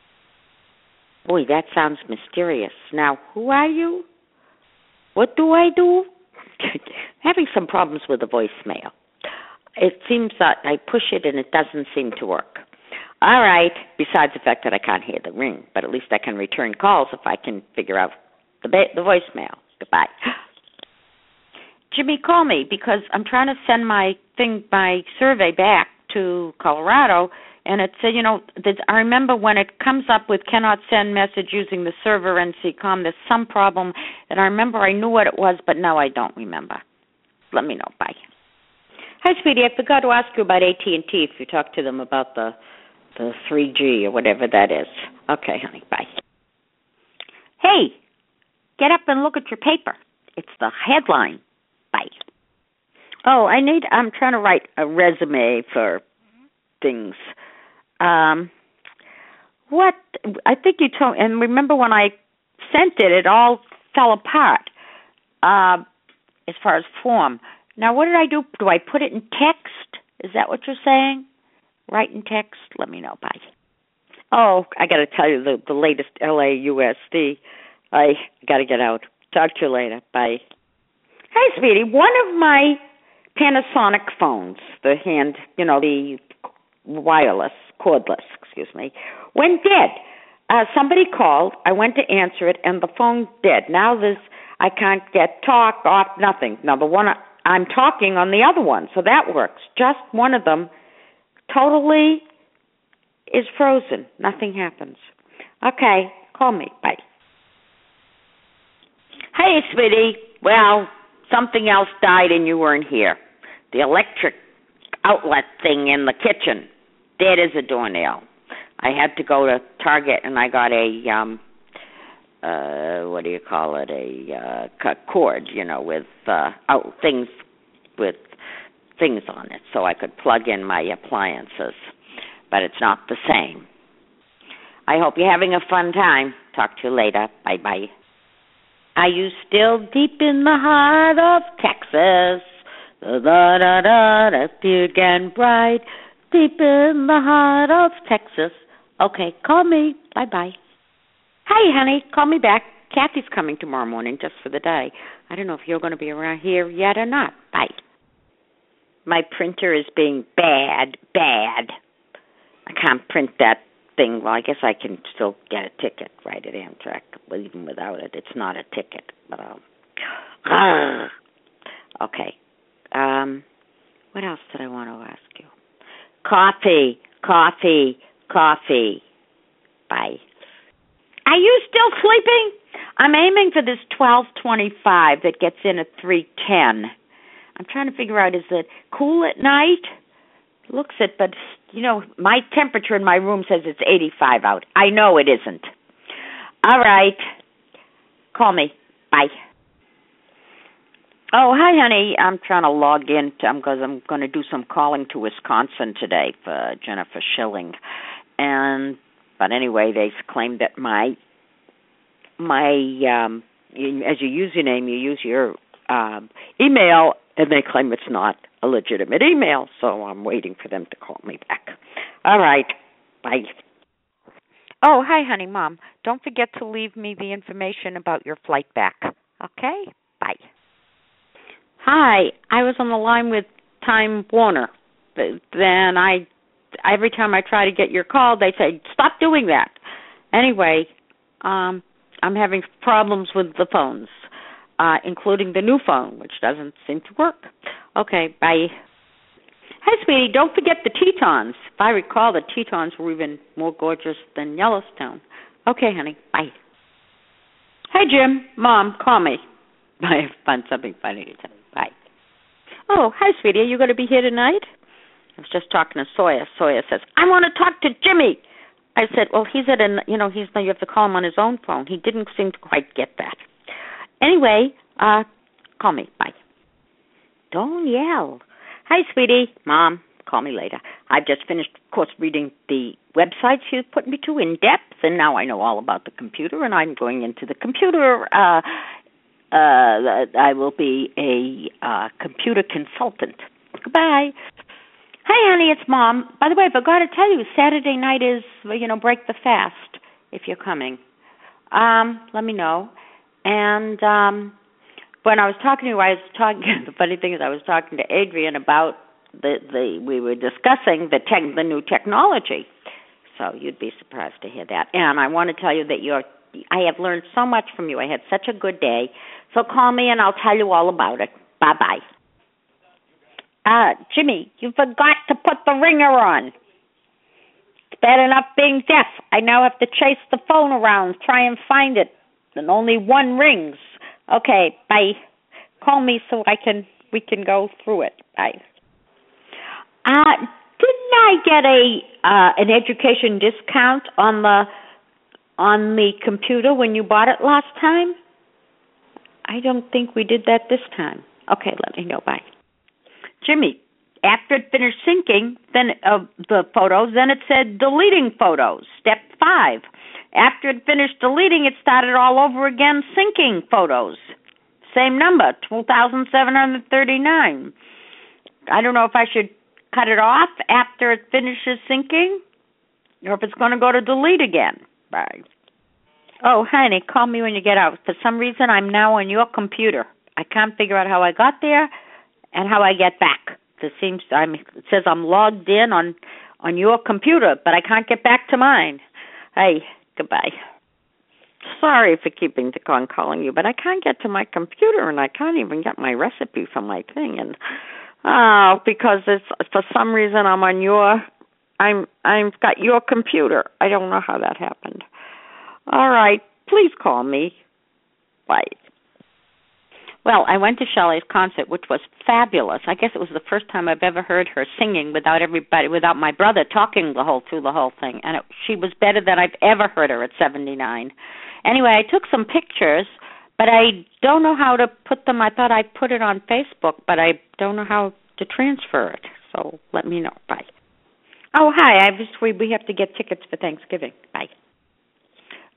Boy, that sounds mysterious. Now, who are you? What do I do? Having some problems with the voicemail. It seems that I push it and it doesn't seem to work. All right, besides the fact that I can't hear the ring, but at least I can return calls if I can figure out the ba- the voicemail. Goodbye. Jimmy, call me because I'm trying to send my thing, my survey back to Colorado, and it said, you know, that I remember when it comes up with cannot send message using the server N C COM, there's some problem, and I remember I knew what it was, but now I don't remember. Let me know. Bye. Hi, sweetie. I forgot to ask you about A T and T if you talked to them about the the three G or whatever that is. Okay, honey. Bye. Hey, get up and look at your paper. It's the headline. Bye. Oh, I need, I'm trying to write a resume for things. Um, what, I think you told, and remember when I sent it, it all fell apart uh, as far as form. Now, what did I do? Do I put it in text? Is that what you're saying? Write in text? Let me know. Bye. Oh, I got to tell you the, the latest L A U S D. I got to get out. Talk to you later. Bye. Hey, sweetie, one of my Panasonic phones, the hand, you know, the wireless, cordless, excuse me, went dead. Uh, somebody called. I went to answer it, and the phone's dead. Now there's, I can't get talk off, nothing. Now the one I'm talking on the other one, so that works. Just one of them totally is frozen. Nothing happens. Okay, call me. Bye. Hey, sweetie. Well, something else died and you weren't here. The electric outlet thing in the kitchen, dead as a doornail. I had to go to Target and I got a, um, uh, what do you call it, a uh, cord, you know, with uh, out things, with things on it so I could plug in my appliances. But it's not the same. I hope you're having a fun time. Talk to you later. Bye-bye. Are you still deep in the heart of Texas? Da-da-da-da, big and bright, deep in the heart of Texas. Okay, call me. Bye-bye. Hey, honey, call me back. Kathy's coming tomorrow morning just for the day. I don't know if you're going to be around here yet or not. Bye. My printer is being bad, bad. I can't print that thing. Well, I guess I can still get a ticket right at Amtrak, but even without it, it's not a ticket. But um, okay. Um, what else did I want to ask you? Coffee, coffee, coffee. Bye. Are you still sleeping? I'm aiming for this twelve twenty-five that gets in at three ten. I'm trying to figure out, is it cool at night? Looks it, but, you know, my temperature in my room says it's eighty-five out. I know it isn't. All right. Call me. Bye. Oh, hi, honey. I'm trying to log in because I'm going to do some calling to Wisconsin today for Jennifer Schilling. And, but anyway, they claimed that my, my, um, as your username, you use your um, email, and they claim it's not a legitimate email, so I'm waiting for them to call me back. All right. Bye. Oh, hi, honey, Mom. Don't forget to leave me the information about your flight back. Okay? Bye. Hi. I was on the line with Time Warner. Then I, every time I try to get your call, they say, stop doing that. Anyway, um, I'm having problems with the phones, uh, including the new phone, which doesn't seem to work. Okay, bye. Hey, sweetie, don't forget the Tetons. If I recall, the Tetons were even more gorgeous than Yellowstone. Okay, honey, bye. Hey, Jim, Mom, call me. I found something funny to tell you. Bye. Oh, hi, sweetie. Are you going to be here tonight? I was just talking to Sawyer. Sawyer says, I want to talk to Jimmy. I said, well, he's at an, you know, he's, you have to call him on his own phone. He didn't seem to quite get that. Anyway, uh, call me. Bye. Don't yell. Hi, sweetie. Mom, call me later. I've just finished, of course, reading the websites you put me to in depth, and now I know all about the computer, and I'm going into the computer. Uh, uh, I will be a uh, computer consultant. Goodbye. Hey, honey, it's Mom. By the way, I forgot to tell you, Saturday night is, you know, break the fast if you're coming. Um, let me know. And um, when I was talking to you, I was talking. The funny thing is, I was talking to Adrian about the the. We were discussing the tech, the new technology. So you'd be surprised to hear that. And I want to tell you that you're. I have learned so much from you. I had such a good day. So call me and I'll tell you all about it. Bye bye. Uh, Jimmy, you forgot to put the ringer on. It's bad enough being deaf. I now have to chase the phone around, try and find it, and only one rings. Okay, bye. Call me so I can we can go through it. Bye. Uh, didn't I get a uh, an education discount on the on the computer when you bought it last time? I don't think we did that this time. Okay, let me know. Bye. Jimmy, after it finished syncing then uh, the photos, then it said deleting photos, step five. After it finished deleting, it started all over again syncing photos. Same number, two thousand seven hundred thirty-nine. I don't know if I should cut it off after it finishes syncing or if it's going to go to delete again. Bye. Oh, honey, call me when you get out. For some reason, I'm now on your computer. I can't figure out how I got there and how I get back. It seems I'm, it says I'm logged in on, on your computer, but I can't get back to mine. Hey, goodbye. Sorry for keeping on calling you, but I can't get to my computer, and I can't even get my recipe from my thing. And oh, because it's for some reason I'm on your, I'm I've got your computer. I don't know how that happened. All right, please call me. Bye. Well, I went to Shelley's concert, which was fabulous. I guess it was the first time I've ever heard her singing without everybody, without my brother talking the whole through the whole thing, and it, she was better than I've ever heard her at seventy-nine. Anyway, I took some pictures, but I don't know how to put them. I thought I'd put it on Facebook, but I don't know how to transfer it. So let me know. Bye. Oh, hi. I just we we have to get tickets for Thanksgiving. Bye.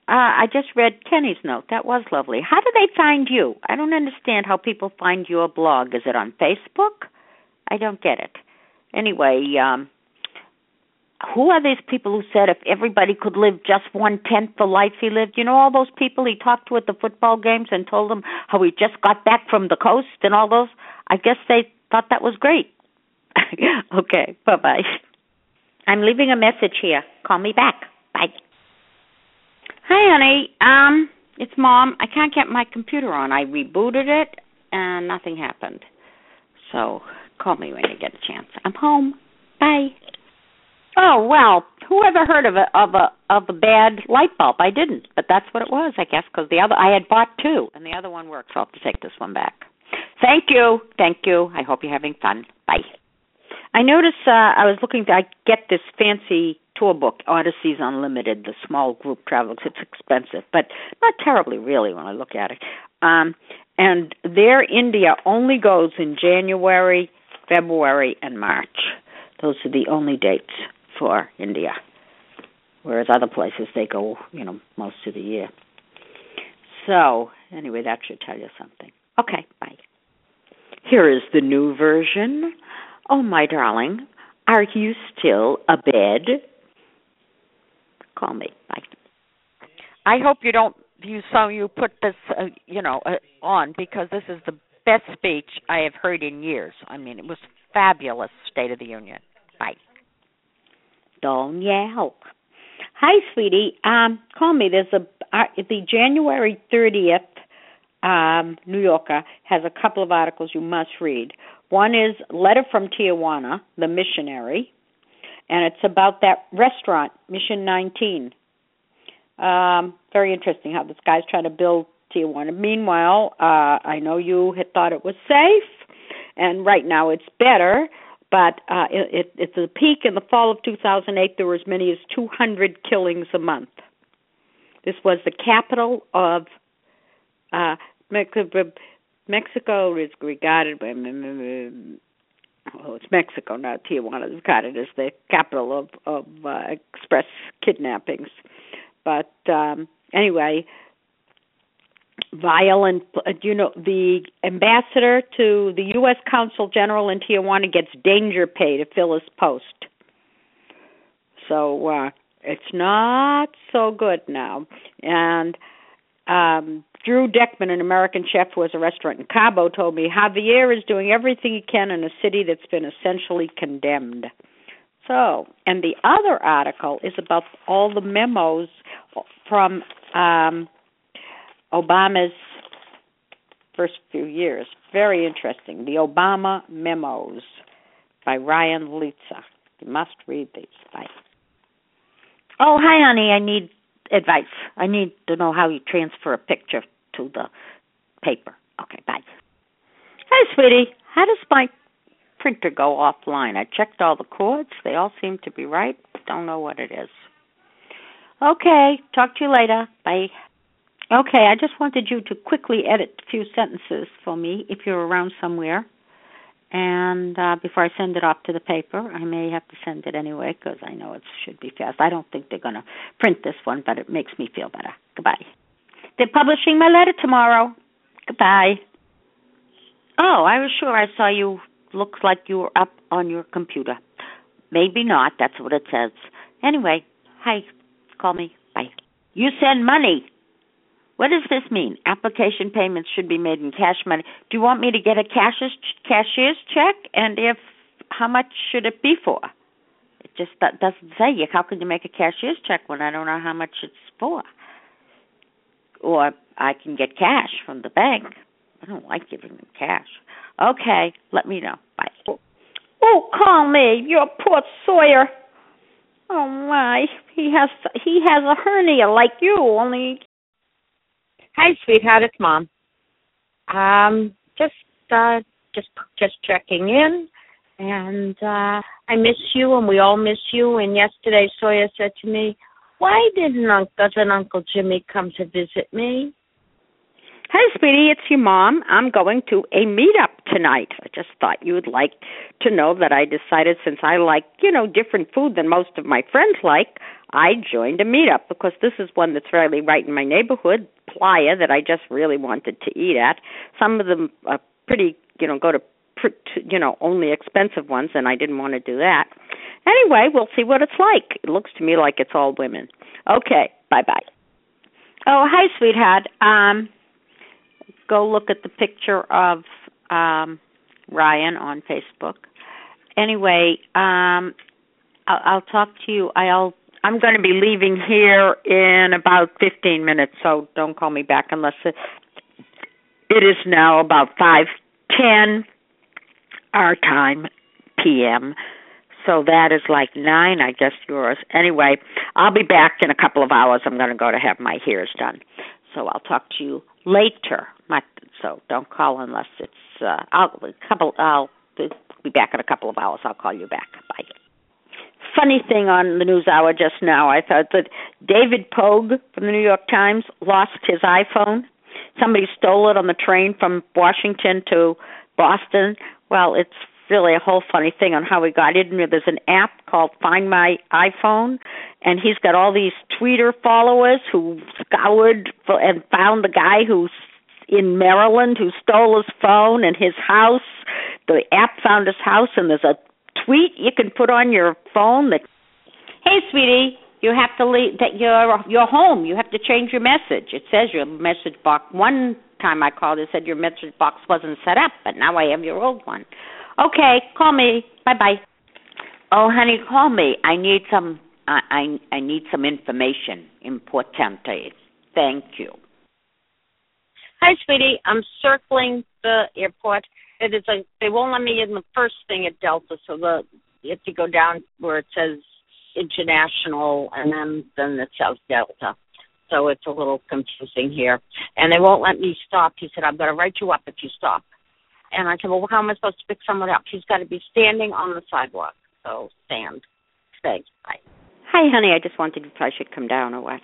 Uh, I just read Kenny's note. That was lovely. How do they find you? I don't understand how people find your blog. Is it on Facebook? I don't get it. Anyway, um, who are these people who said if everybody could live just one-tenth the life he lived? You know all those people he talked to at the football games and told them how he just got back from the coast and all those? I guess they thought that was great. Okay, bye-bye. I'm leaving a message here. Call me back. Bye. Hi, honey. Um, it's Mom. I can't get my computer on. I rebooted it, and nothing happened. So call me when you get a chance. I'm home. Bye. Oh, well, who ever heard of a of a of a bad light bulb? I didn't, but that's what it was, I guess, because the other I had bought two, and the other one works. So I'll have to take this one back. Thank you. Thank you. I hope you're having fun. Bye. I noticed uh, I was looking to I get this fancy tour book, Odysseys Unlimited, the small group travel. It's expensive, but not terribly, really, when I look at it. Um, and their India only goes in January, February, and March. Those are the only dates for India, whereas other places they go, you know, most of the year. So, anyway, that should tell you something. Okay, bye. Here is the new version. Oh, my darling, are you still abed? Call me. Bye. I hope you don't you so you put this uh, you know uh, on because this is the best speech I have heard in years. I mean, it was fabulous. State of the Union. Bye. Don't yell. Hi, sweetie. Um, call me. There's a uh, the January thirtieth um, New Yorker has a couple of articles you must read. One is Letter from Tijuana, the missionary, and it's about that restaurant, Mission nineteen. Um, very interesting how this guy's trying to build Tijuana. Meanwhile, uh, I know you had thought it was safe, and right now it's better, but uh, it, it, at the peak in the fall of two thousand eight, there were as many as two hundred killings a month. This was the capital of uh, Mexico. Mexico is regarded by, oh, it's Mexico, not Tijuana, is regarded as the capital of, of uh, express kidnappings. But um, anyway, violent, you know, the ambassador to the U S Consul General in Tijuana gets danger pay to fill his post. So uh, it's not so good now. And um, Drew Deckman, an American chef who has a restaurant in Cabo, told me Javier is doing everything he can in a city that's been essentially condemned. So, and the other article is about all the memos from um, Obama's first few years. Very interesting. The Obama Memos by Ryan Litza. You must read these. Bye. Oh, hi, honey. I need advice. I need to know how you transfer a picture to the paper. Okay, bye. Hi, sweetie. How does my printer go offline? I checked all the cords. They all seem to be right. Don't know what it is. Okay, talk to you later. Bye. Okay, I just wanted you to quickly edit a few sentences for me if you're around somewhere. And uh, before I send it off to the paper, I may have to send it anyway because I know it should be fast. I don't think they're going to print this one, but it makes me feel better. Goodbye. They're publishing my letter tomorrow. Goodbye. Oh, I was sure I saw you. Looks like you were up on your computer. Maybe not. That's what it says. Anyway, hi. Call me. Bye. You send money. What does this mean? Application payments should be made in cash money. Do you want me to get a cashier's, cashier's check? And if, how much should it be for? It just doesn't say. How can you make a cashier's check when I don't know how much it's for? Or I can get cash from the bank. I don't like giving them cash. Okay, let me know. Bye. Oh, call me. You're poor Sawyer. Oh, my. He has he has a hernia like you, only... Hi, sweetheart. It's Mom. Um, just, uh, just, just checking in, and uh, I miss you, and we all miss you. And yesterday, Sawyer said to me, "Why didn't Uncle, doesn't Uncle Jimmy come to visit me?" Hey, sweetie, it's your mom. I'm going to a meetup tonight. I just thought you would like to know that I decided, since I like, you know, different food than most of my friends like, I joined a meetup because this is one that's really right in my neighborhood, Playa, that I just really wanted to eat at. Some of them are pretty, you know, go to, you know, only expensive ones, and I didn't want to do that. Anyway, we'll see what it's like. It looks to me like it's all women. Okay, bye-bye. Oh, hi, sweetheart. Um... Go look at the picture of um, Ryan on Facebook. Anyway, um, I'll, I'll talk to you. I'll. I'm going to be leaving here in about fifteen minutes, so don't call me back unless it, it is now about five ten our time, P M So that is like nine, I guess, yours. Anyway, I'll be back in a couple of hours. I'm going to go to have my hairs done. So I'll talk to you later. Not, so don't call unless it's uh, I'll a couple. I'll be back in a couple of hours. I'll call you back. Bye. Funny thing on the news hour just now, I thought that David Pogue from the New York Times lost his iPhone. Somebody stole it on the train from Washington to Boston. Well, it's really a whole funny thing on how he got it. There's an app called Find My iPhone, and he's got all these Twitter followers who scoured for, and found the guy who's in Maryland who stole his phone and his house. The app found his house, and there's a tweet you can put on your phone that, "Hey, sweetie, you have to leave. That you're you're home. You have to change your message." It says your message box. One time I called, it said your message box wasn't set up, but now I have your old one. Okay, call me. Bye bye. Oh, honey, call me. I need some. I I, I need some information. Importante. Thank you. Hi, sweetie. I'm circling the airport. It is a. They won't let me in the first thing at Delta, so the you have to go down where it says international, and then then it says Delta. So it's a little confusing here. And they won't let me stop. He said, "I'm going to write you up if you stop." And I said, "Well, how am I supposed to pick someone up? He's got to be standing on the sidewalk." So stand. Thanks. Bye. Hi, honey. I just wondered if I should come down or what.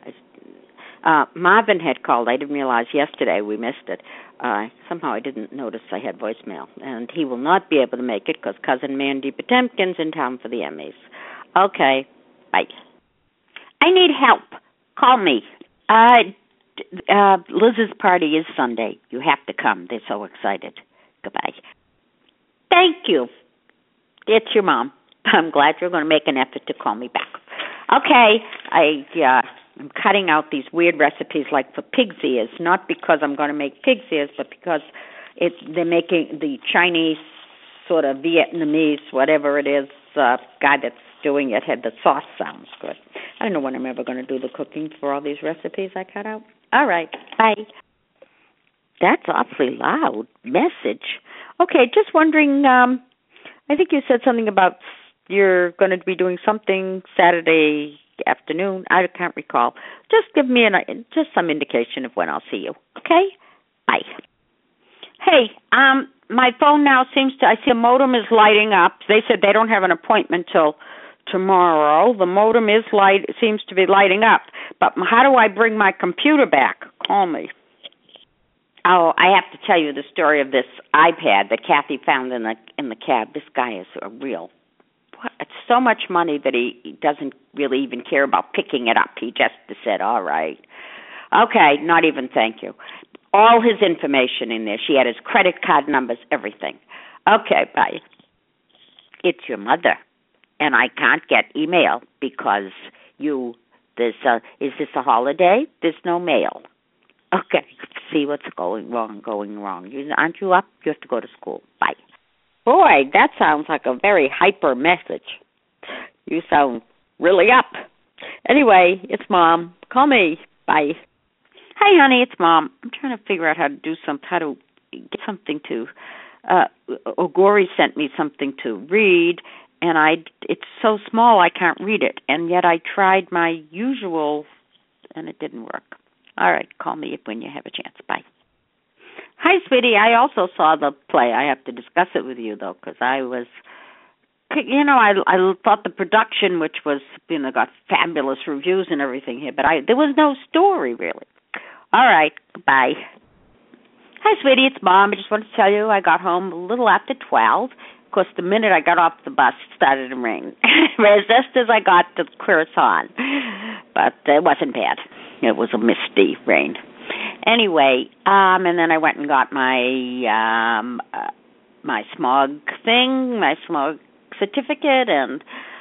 Uh, Marvin had called. I didn't realize yesterday we missed it. Uh, somehow I didn't notice I had voicemail. And he will not be able to make it because Cousin Mandy Potemkin's in town for the Emmys. Okay. Bye. I need help. Call me. Uh, uh, Liz's party is Sunday. You have to come. They're so excited. Goodbye. Thank you. It's your mom. I'm glad you're going to make an effort to call me back. Okay. I, uh... I'm cutting out these weird recipes like for pig's ears, not because I'm going to make pig's ears, but because it, they're making the Chinese sort of Vietnamese, whatever it is, uh, guy that's doing it had the sauce sounds good. I don't know when I'm ever going to do the cooking for all these recipes I cut out. All right, bye. That's awfully loud. Message. Okay, just wondering, um, I think you said something about you're going to be doing something Saturday afternoon. I can't recall. Just give me an just some indication of when I'll see you. Okay? Bye. Hey, um, my phone now seems to, I see the modem is lighting up. They said they don't have an appointment till tomorrow. The modem is light, seems to be lighting up. But how do I bring my computer back? Call me. Oh, I have to tell you the story of this iPad that Kathy found in the in the cab. This guy is a real It's so much money that he, he doesn't really even care about picking it up. He just said, all right. Okay, not even thank you. All his information in there. She had his credit card numbers, everything. Okay, bye. It's your mother, and I can't get email because you, there's a, is this a holiday? There's no mail. Okay, see what's going wrong, going wrong. You, aren't you up? You have to go to school. Bye. Boy, that sounds like a very hyper message. You sound really up. Anyway, it's Mom. Call me. Bye. Hey, honey, it's Mom. I'm trying to figure out how to do some, how to get something to. Uh, Ogori sent me something to read, and I. It's so small I can't read it, and yet I tried my usual, and it didn't work. All right, call me when you have a chance. Bye. Hi, sweetie. I also saw the play. I have to discuss it with you, though, because I was, you know, I, I thought the production, which was, you know, got fabulous reviews and everything here, but I there was no story, really. All right. Bye. Hi, sweetie. It's Mom. I just wanted to tell you I got home a little after twelve. Of course, the minute I got off the bus, it started to rain. Just as I got to Curacao. But it wasn't bad. It was a misty rain. Anyway, um, and then I went and got my um, uh, my smog thing, my smog certificate, and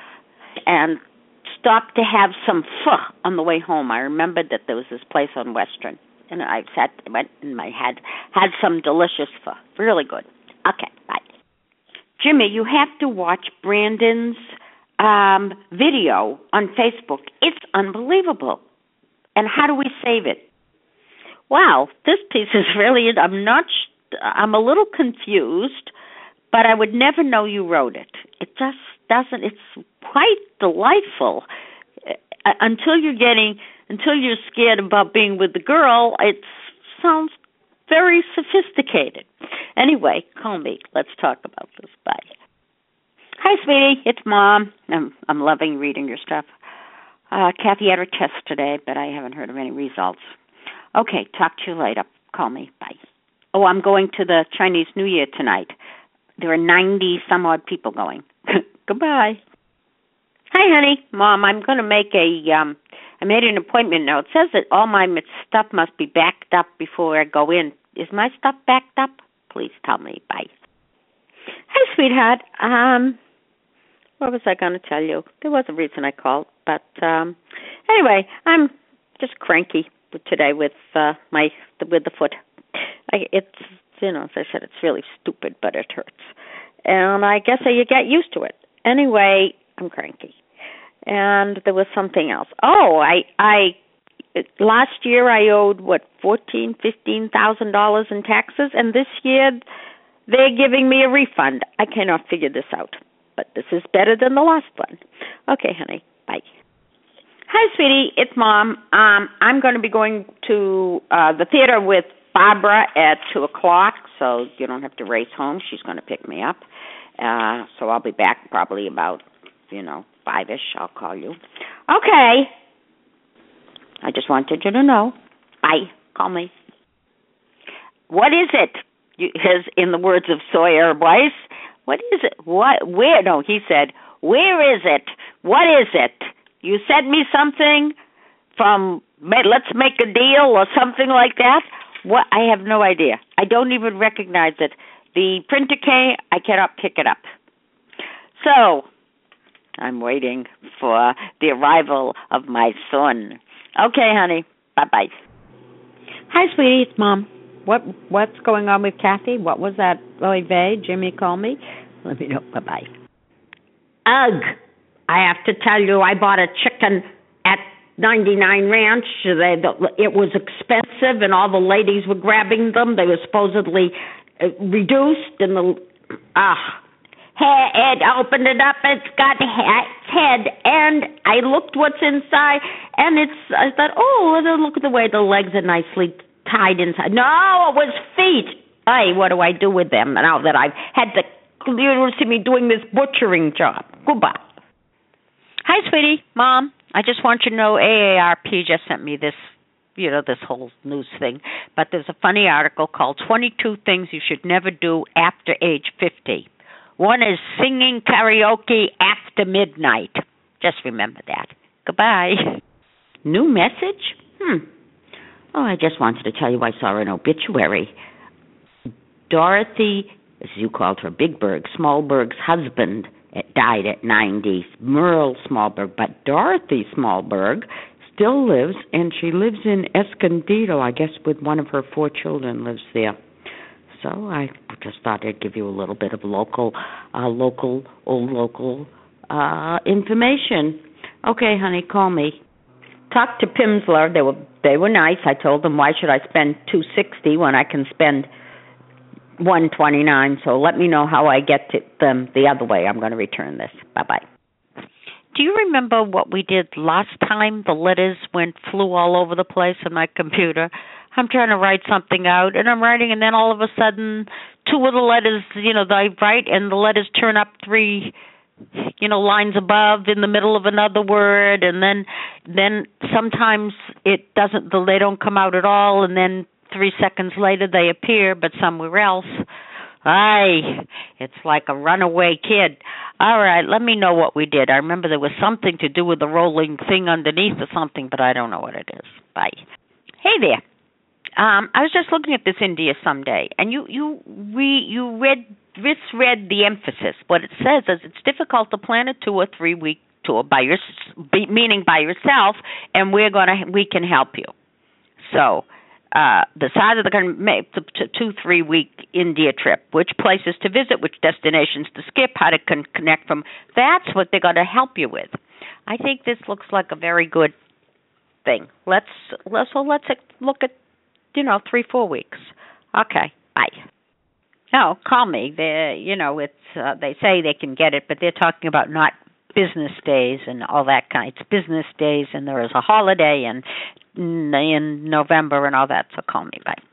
and stopped to have some pho on the way home. I remembered that there was this place on Western, and I sat, went, and I had had some delicious pho. Really good. Okay, bye. Jimmy, you have to watch Brandon's um, video on Facebook. It's unbelievable. And how do we save it? Wow, this piece is really, I'm not, I'm a little confused, but I would never know you wrote it. It just doesn't, it's quite delightful. Uh, until you're getting, until you're scared about being with the girl, it sounds very sophisticated. Anyway, call me. Let's talk about this. Bye. Hi, sweetie. It's Mom. I'm, I'm loving reading your stuff. Uh, Kathy had her test today, but I haven't heard of any results. Okay, talk to you later. Call me. Bye. Oh, I'm going to the Chinese New Year tonight. There are ninety some odd people going. Goodbye. Hi, honey. Mom, I'm going to make a, um, I made an appointment now. It says that all my stuff must be backed up before I go in. Is my stuff backed up? Please tell me. Bye. Hi, sweetheart. Um, what was I going to tell you? There was a reason I called, but um, anyway, I'm just cranky today with uh, my with the foot. I, it's you know, as I said, it's really stupid, but it hurts, and I guess you get used to it. Anyway, I'm cranky, and there was something else. Oh, I I last year I owed what fourteen, fifteen thousand dollars in taxes, and this year they're giving me a refund. I cannot figure this out, but this is better than the last one. Okay, honey, bye. Hi, sweetie. It's Mom. Um, I'm going to be going to uh, the theater with Barbara at two o'clock, so you don't have to race home. She's going to pick me up. Uh, so I'll be back probably about, you know, five-ish. I'll call you. Okay. I just wanted you to know. Bye. Call me. What is it? You, his, in the words of Sawyer Bryce, what is it? What? Where? No, he said, where is it? What is it? You sent me something from, let's make a deal or something like that? What? I have no idea. I don't even recognize it. The printer came, I cannot pick it up. So, I'm waiting for the arrival of my son. Okay, honey. Bye-bye. Hi, sweetie. It's Mom. What What's going on with Kathy? What was that? Oy vey, Jimmy called me. Let me know. Bye-bye. Ugh. I have to tell you, I bought a chicken at ninety-nine Ranch. They, it was expensive, and all the ladies were grabbing them. They were supposedly uh, reduced, and the ah, head opened it up. It's got its head, and I looked what's inside, and it's. I thought, oh, look at the way the legs are nicely tied inside. No, it was feet. Hey, what do I do with them now that I've had to? You see me doing this butchering job. Goodbye. Hi, sweetie. Mom, I just want you to know A A R P just sent me this, you know, this whole news thing. But there's a funny article called twenty-two Things You Should Never Do After Age fifty. One is singing karaoke after midnight. Just remember that. Goodbye. New message? Hmm. Oh, I just wanted to tell you I saw an obituary. Dorothy, as you called her, Bigberg, Smallberg's husband, it died at ninety, Merle Smallberg, but Dorothy Smallberg still lives, and she lives in Escondido, I guess, with one of her four children lives there. So I just thought I'd give you a little bit of local, uh, local, old local uh, information. Okay, honey, call me. Talked to Pimsler. They were they were nice. I told them, why should I spend two sixty when I can spend one twenty-nine? So let me know how I get to them the other way. I'm going to return this. Bye-bye. Do you remember what we did last time? The letters went flew all over the place on my computer. I'm trying to write something out, and I'm writing, and then all of a sudden, two of the letters, you know, I write, and the letters turn up three, you know, lines above in the middle of another word, and then then sometimes it doesn't, they don't come out at all, and then three seconds later they appear, but somewhere else. Aye, it's like a runaway kid. All right, let me know what we did. I remember there was something to do with the rolling thing underneath or something, but I don't know what it is. Bye. Hey there. Um, I was just looking at this India someday, and you you re, you read misread the emphasis. What it says is it's difficult to plan a two or three week tour by your meaning by yourself, and we're gonna we can help you. So. Uh, the size of the country, make the two, three week India trip, which places to visit, which destinations to skip, how to con- connect from. That's what they're going to help you with. I think this looks like a very good thing. Let's, let's so let's look at, you know, three, four weeks. Okay, bye. No, call me. They, you know, it's uh, they say they can get it, but they're talking about not business days and all that kind. It's business days, and there is a holiday and. in November and all that, so call me. Bye.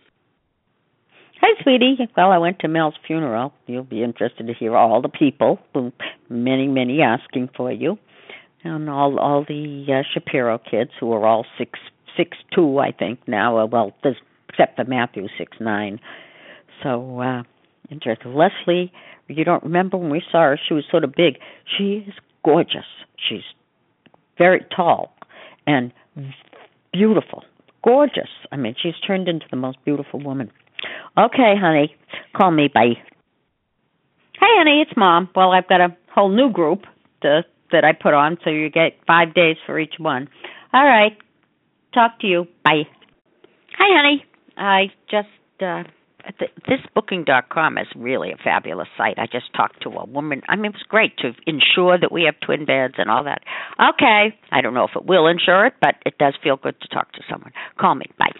Hi, sweetie. Well, I went to Mel's funeral. You'll be interested to hear all the people, many, many asking for you, and all all the uh, Shapiro kids who are all six six two, I think now. Uh, well, this, except for Matthew, six nine. So uh, interested. Leslie, you don't remember when we saw her? She was sort of big. She is gorgeous. She's very tall and beautiful, gorgeous. I mean, she's turned into the most beautiful woman. Okay, honey, call me. Bye. Hey, honey, it's Mom. Well, I've got a whole new group to, that I put on, so you get five days for each one. All right, talk to you. Bye. Hi, honey. I just, uh, this booking dot com is really a fabulous site. I just talked to a woman. I mean, it was great to ensure that we have twin beds and all that. Okay. I don't know if it will insure it, but it does feel good to talk to someone. Call me. Bye.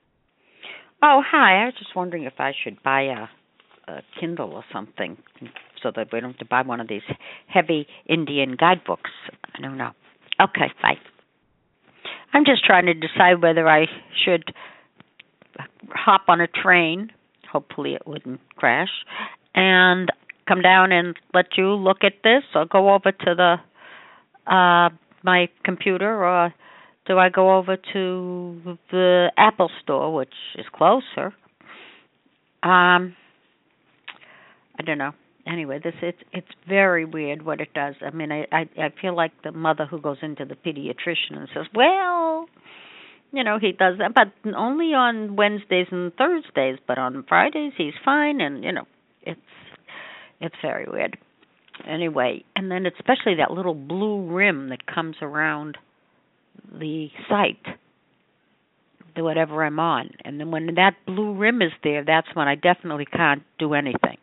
Oh, hi. I was just wondering if I should buy a, a Kindle or something so that we don't have to buy one of these heavy Indian guidebooks. I don't know. Okay. Bye. I'm just trying to decide whether I should hop on a train. Hopefully it wouldn't crash, and come down and let you look at this, or go over to the uh, my computer, or do I go over to the Apple store, which is closer? Um, I don't know. Anyway, this it's it's very weird what it does. I mean, I, I I feel like the mother who goes into the pediatrician and says, well, you know, he does that, but only on Wednesdays and Thursdays. But on Fridays, he's fine, and you know, it's it's very weird. Anyway, and then especially that little blue rim that comes around the site, the whatever I'm on, and then when that blue rim is there, that's when I definitely can't do anything.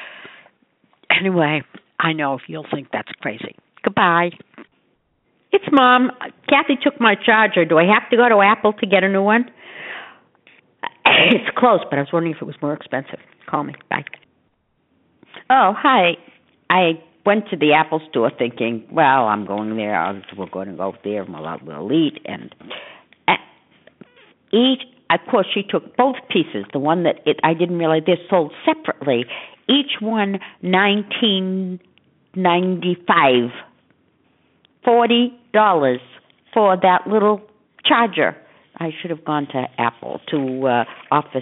Anyway, I know if you'll think that's crazy. Goodbye. It's Mom. Kathy took my charger. Do I have to go to Apple to get a new one? It's close, but I was wondering if it was more expensive. Call me. Bye. Oh, hi. I went to the Apple store thinking, well, I'm going there. I'll, we're going to go there. We'll, we'll eat. And each, of course, she took both pieces. The one that it, I didn't realize they're sold separately. Each one nineteen ninety-five. Forty dollars for that little charger. I should have gone to Apple, to uh, Office,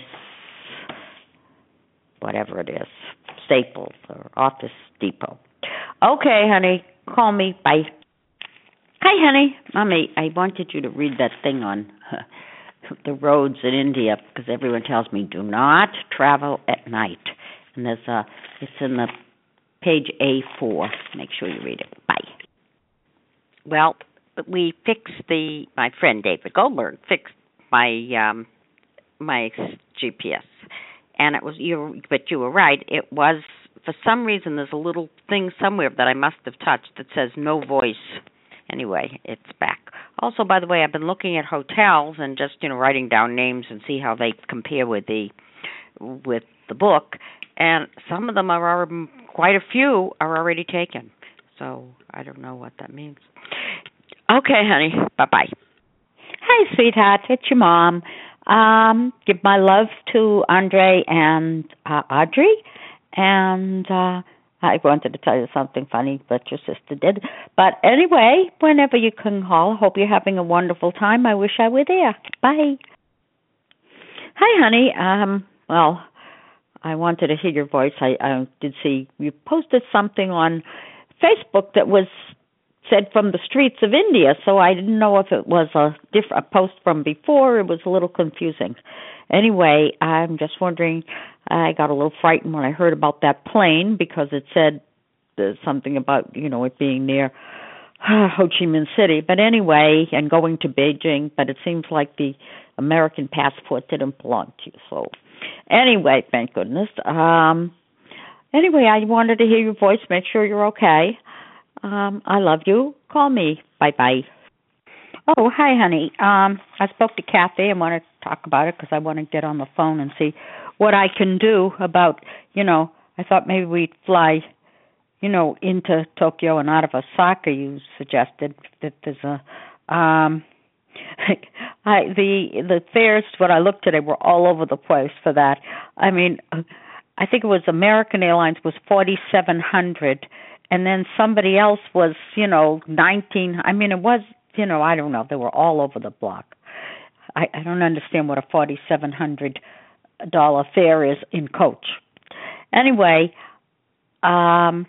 whatever it is, Staples or Office Depot. Okay, honey, call me. Bye. Hi, honey. Mommy, I wanted you to read that thing on uh, the roads in India, because everyone tells me do not travel at night. And there's a, it's in the page A four. Make sure you read it. Bye. Well, we fixed the, my friend David Goldberg fixed my um, my G P S, and it was you. But you were right. It was, for some reason, there's a little thing somewhere that I must have touched that says no voice. Anyway, it's back. Also, by the way, I've been looking at hotels and just you know writing down names and see how they compare with the with the book, and some of them are already, quite a few are already taken. So I don't know what that means. Okay, honey. Bye-bye. Hi, sweetheart. It's your Mom. Um, give my love to Andre and uh, Audrey. And uh, I wanted to tell you something funny, but your sister did. But anyway, whenever you can call, hope you're having a wonderful time. I wish I were there. Bye. Hi, honey. Um, well, I wanted to hear your voice. I, I did see you posted something on Facebook that was said from the streets of India, so I didn't know if it was a different a post from before. It was a little confusing. Anyway, I'm just wondering. I got a little frightened when I heard about that plane because it said uh, something about you know it being near uh, Ho Chi Minh City. But anyway, and going to Beijing. But it seems like the American passport didn't belong to you. So anyway, thank goodness. Um, anyway, I wanted to hear your voice. Make sure you're okay. Um, I love you. Call me. Bye-bye. Oh, hi, honey. Um, I spoke to Kathy. I want to talk about it because I want to get on the phone and see what I can do about, you know, I thought maybe we'd fly, you know, into Tokyo and out of Osaka. You suggested that there's a, um, I the the fares. When I looked today, were all over the place for that. I mean, I think it was American Airlines was forty-seven hundred. And then somebody else was, you know, nineteen. I mean, it was, you know, I don't know. They were all over the block. I, I don't understand what a forty-seven hundred dollars fare is in coach. Anyway, um,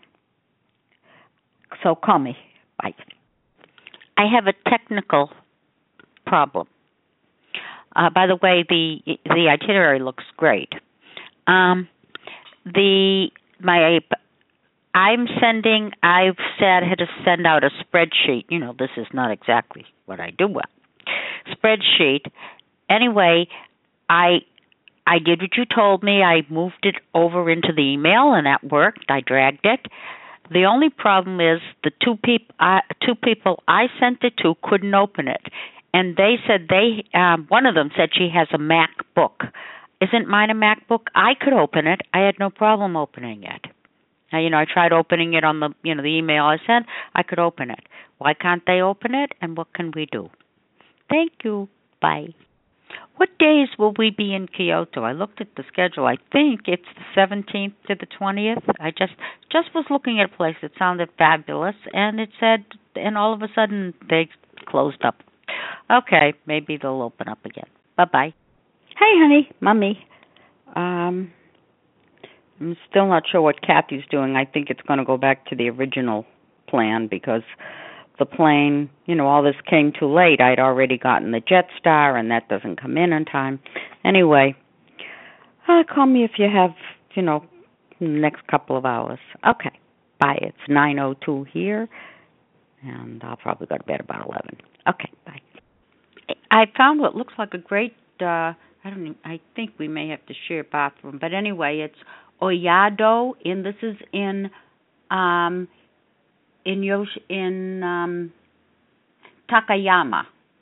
so call me. Bye. I have a technical problem. Uh, by the way, the the itinerary looks great. Um, the my I'm sending, I've said I had to send out a spreadsheet. You know, this is not exactly what I do well. Spreadsheet. Anyway, I I did what you told me. I moved it over into the email, and that worked. I dragged it. The only problem is the two, peop- uh, two people I sent it to couldn't open it. And they said they, um, one of them said she has a MacBook. Isn't mine a MacBook? I could open it. I had no problem opening it. Now, you know, I tried opening it on the, you know, the email I sent. I could open it. Why can't they open it, and what can we do? Thank you. Bye. What days will we be in Kyoto? I looked at the schedule. I think it's the seventeenth to the twentieth. I just just was looking at a place that sounded fabulous, and it said, and all of a sudden they closed up. Okay, maybe they'll open up again. Bye-bye. Hey, honey, Mommy. Um... I'm still not sure what Kathy's doing. I think it's going to go back to the original plan because the plane, you know, all this came too late. I'd already gotten the Jetstar, and that doesn't come in on time. Anyway, uh, call me if you have, you know, the next couple of hours. Okay, bye. It's nine oh two here, and I'll probably go to bed about eleven. Okay, bye. I found what looks like a great, uh, I don't know, I think we may have to share a bathroom, but anyway, it's Oyado, and this is in um, in Yosh in um, Takayama.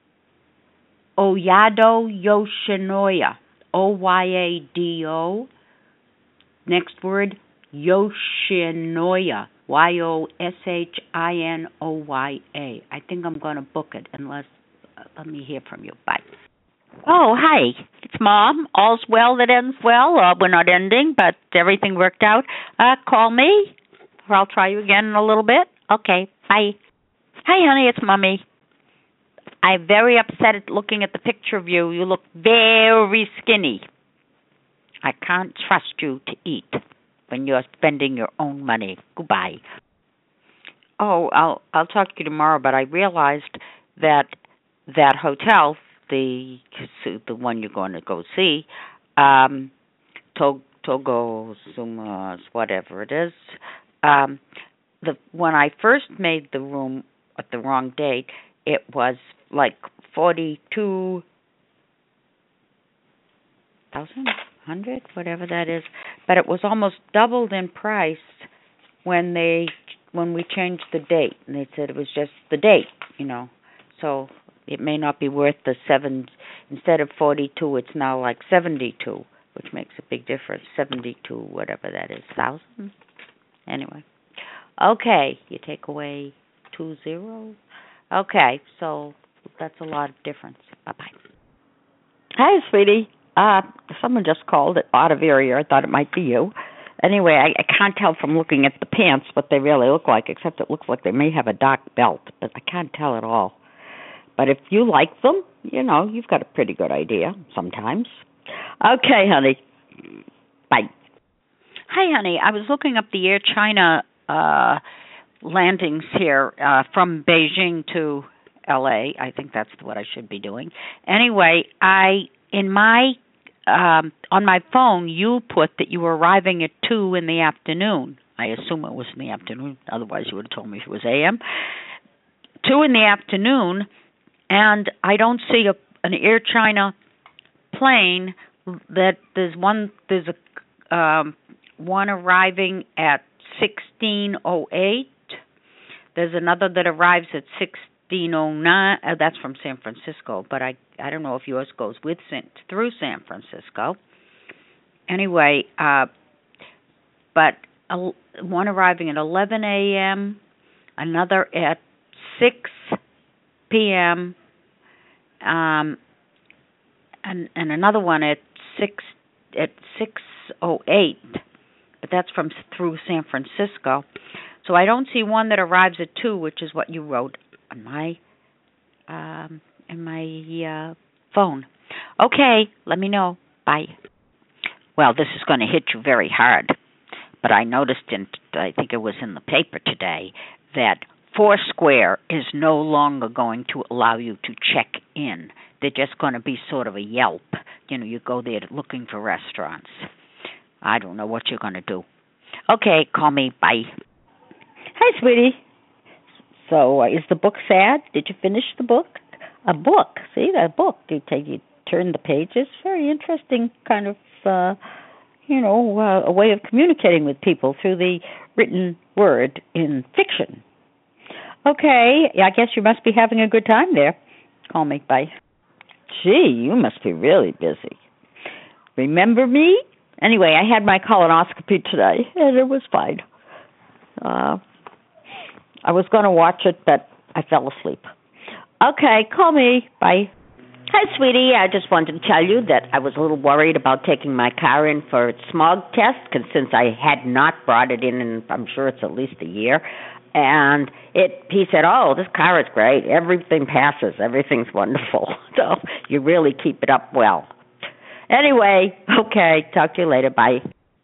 Oyado Yoshinoya, O Y A D O. Next word, Yoshinoya, Y O S H I N O Y A. I think I'm going to book it unless, uh, let me hear from you. Bye. Oh, hi. It's Mom. All's well that ends well. Uh, we're not ending, but everything worked out. Uh, call me, or I'll try you again in a little bit. Okay, bye. Hi, honey, it's Mommy. I'm very upset at looking at the picture of you. You look very skinny. I can't trust you to eat when you're spending your own money. Goodbye. Oh, I'll I'll talk to you tomorrow, but I realized that that hotel, the the one you're going to go see, um, Togo Sumas, whatever it is. Um, the when I first made the room at the wrong date, it was like forty-two thousand, hundred, whatever that is. But it was almost doubled in price when they when we changed the date, and they said it was just the date, you know. So it may not be worth the seven. Instead of forty-two, it's now like seventy-two, which makes a big difference. Seventy-two, whatever that is, thousand. Anyway, okay, you take away two zeros. Okay, so that's a lot of difference. Bye bye. Hi, sweetie. Uh, someone just called it out of area. I thought it might be you. Anyway, I, I can't tell from looking at the pants what they really look like, except it looks like they may have a dark belt, but I can't tell at all. But if you like them, you know, you've got a pretty good idea sometimes. Okay, honey. Bye. Hi, honey. I was looking up the Air China uh, landings here uh, from Beijing to L A. I think that's what I should be doing. Anyway, I in my um, on my phone, you put that you were arriving at two in the afternoon. I assume it was in the afternoon. Otherwise, you would have told me if it was A M. Two in the afternoon, and I don't see a, an Air China plane. That there's one. There's a um, one arriving at sixteen oh eight. There's another that arrives at sixteen oh nine. Uh, that's from San Francisco, but I I don't know if yours goes with San, through San Francisco. Anyway, uh, but uh, one arriving at eleven a.m., another at six p.m., um, and and another one at six at six oh eight. But that's from through San Francisco. So I don't see one that arrives at two, which is what you wrote on my um, in my uh, phone. Okay, let me know. Bye. Well, this is going to hit you very hard, but I noticed in I think it was in the paper today that Foursquare is no longer going to allow you to check in. They're just going to be sort of a Yelp. You know, you go there looking for restaurants. I don't know what you're going to do. Okay, call me. Bye. Hi, sweetie. So, uh, is the book sad? Did you finish the book? A book. See, that book. You take, you turn the pages. Very interesting kind of, uh, you know, uh, a way of communicating with people through the written word in fiction. Okay, I guess you must be having a good time there. Call me. Bye. Gee, you must be really busy. Remember me? Anyway, I had my colonoscopy today, and it was fine. Uh, I was going to watch it, but I fell asleep. Okay, call me. Bye. Hi, sweetie. I just wanted to tell you that I was a little worried about taking my car in for its smog test, because since I had not brought it in, and I'm sure it's at least a year, and it, he said, oh, this car is great. Everything passes. Everything's wonderful. So you really keep it up well. Anyway, okay, talk to you later. Bye.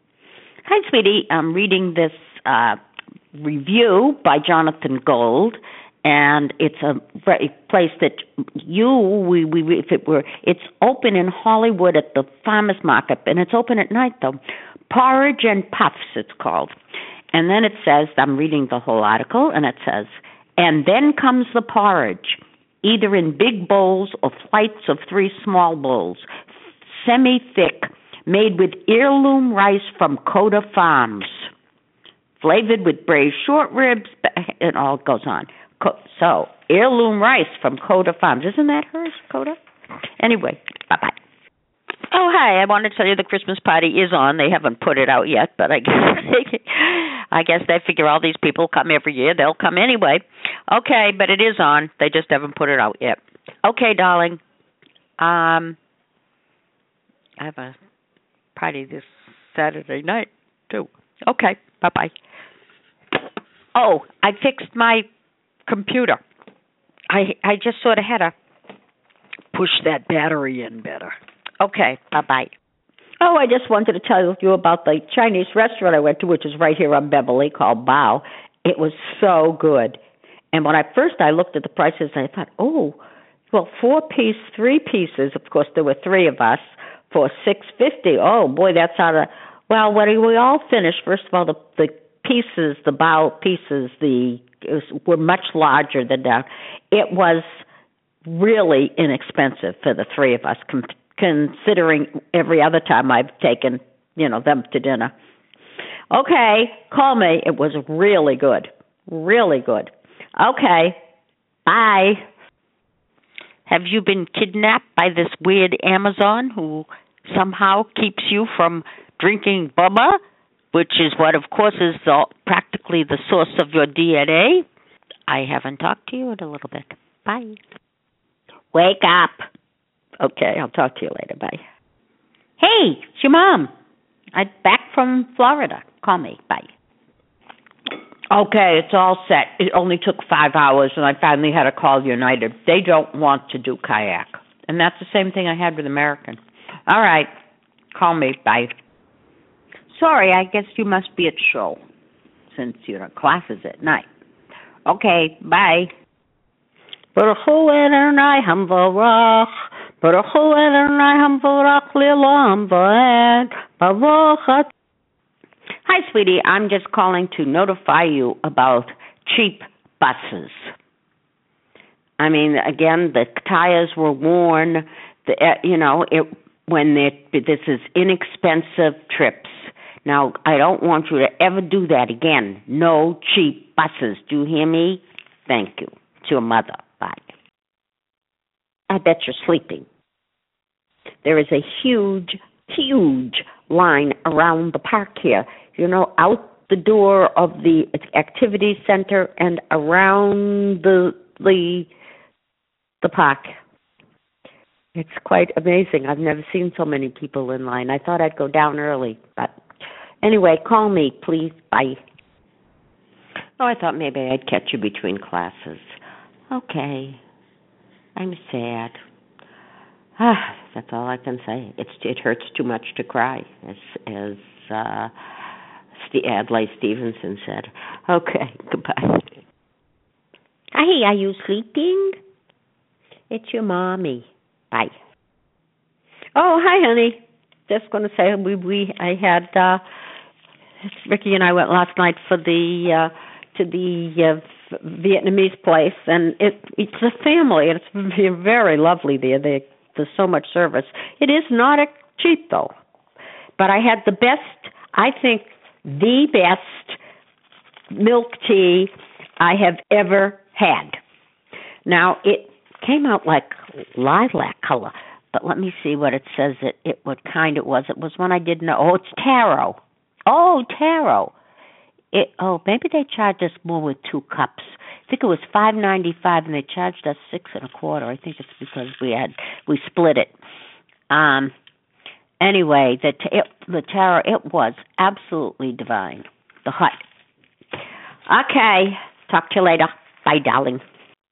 Hi, sweetie. I'm reading this uh, review by Jonathan Gold, and it's a place that you, we, we, if it were, it's open in Hollywood at the Farmers Market, and it's open at night, though. Porridge and Puffs, it's called. And then it says, I'm reading the whole article, and it says, and then comes the porridge, either in big bowls or flights of three small bowls, semi-thick, made with heirloom rice from Coda Farms, flavored with braised short ribs, and all goes on. So, heirloom rice from Coda Farms. Isn't that hers, Coda? Anyway, bye-bye. Oh, hi. I wanted to tell you the Christmas party is on. They haven't put it out yet, but I guess, I guess they figure all these people come every year. They'll come anyway. Okay, but it is on. They just haven't put it out yet. Okay, darling. Um, I have a party this Saturday night, too. Okay, bye-bye. Oh, I fixed my computer. I I just sort of had to push that battery in better. Okay, bye-bye. Oh, I just wanted to tell you about the Chinese restaurant I went to, which is right here on Beverly, called Bao. It was so good. And when I first I looked at the prices, I thought, oh, well, four-piece, three pieces, of course, there were three of us, for six fifty. Oh, boy, that's out of, well, when we all finished, first of all, the, the pieces, the Bao pieces, the was, were much larger than that. It was really inexpensive for the three of us, com- considering every other time I've taken, you know, them to dinner. Okay, call me. It was really good. Really good. Okay, bye. Have you been kidnapped by this weird Amazon who somehow keeps you from drinking bubba, which is what, of course, is the, practically the source of your D N A? I haven't talked to you in a little bit. Bye. Wake up. Okay, I'll talk to you later. Bye. Hey, it's your mom. I'm back from Florida. Call me. Bye. Okay, it's all set. It only took five hours, and I finally had to call United. They don't want to do kayak. And that's the same thing I had with American. All right. Call me. Bye. Sorry, I guess you must be at show since your class is at night. Okay, bye. Hi, sweetie. I'm just calling to notify you about cheap buses. I mean, again, the tires were worn. The, uh, you know, it when it, this is inexpensive trips. Now, I don't want you to ever do that again. No cheap buses. Do you hear me? Thank you. It's your mother. Bye. I bet you're sleeping. There is a huge, huge line around the park here. You know, out the door of the activity center and around the the the park. It's quite amazing. I've never seen so many people in line. I thought I'd go down early, but anyway, call me, please. Bye. Oh, I thought maybe I'd catch you between classes. Okay. I'm sad. Ah, that's all I can say. It's it hurts too much to cry, as as uh, Adlai Stevenson said. Okay, goodbye. Hi, are you sleeping? It's your mommy. Bye. Oh, hi, honey. Just going to say we we I had uh, Ricky and I went last night for the uh, to the uh, Vietnamese place, and it it's a family, and it's very lovely there. They, there's so much service. It is not a cheap though, but I had the best. I think the best milk tea I have ever had. Now it came out like lilac color, but let me see what it says. It it what kind it was. It was one I didn't know. Oh, it's taro. Oh, taro. It oh maybe they charged us more with two cups. I think it was five ninety five, and they charged us six and a quarter. I think it's because we had we split it. Um. Anyway, the it, the taro it was absolutely divine. The hut. Okay. Talk to you later. Bye, darling.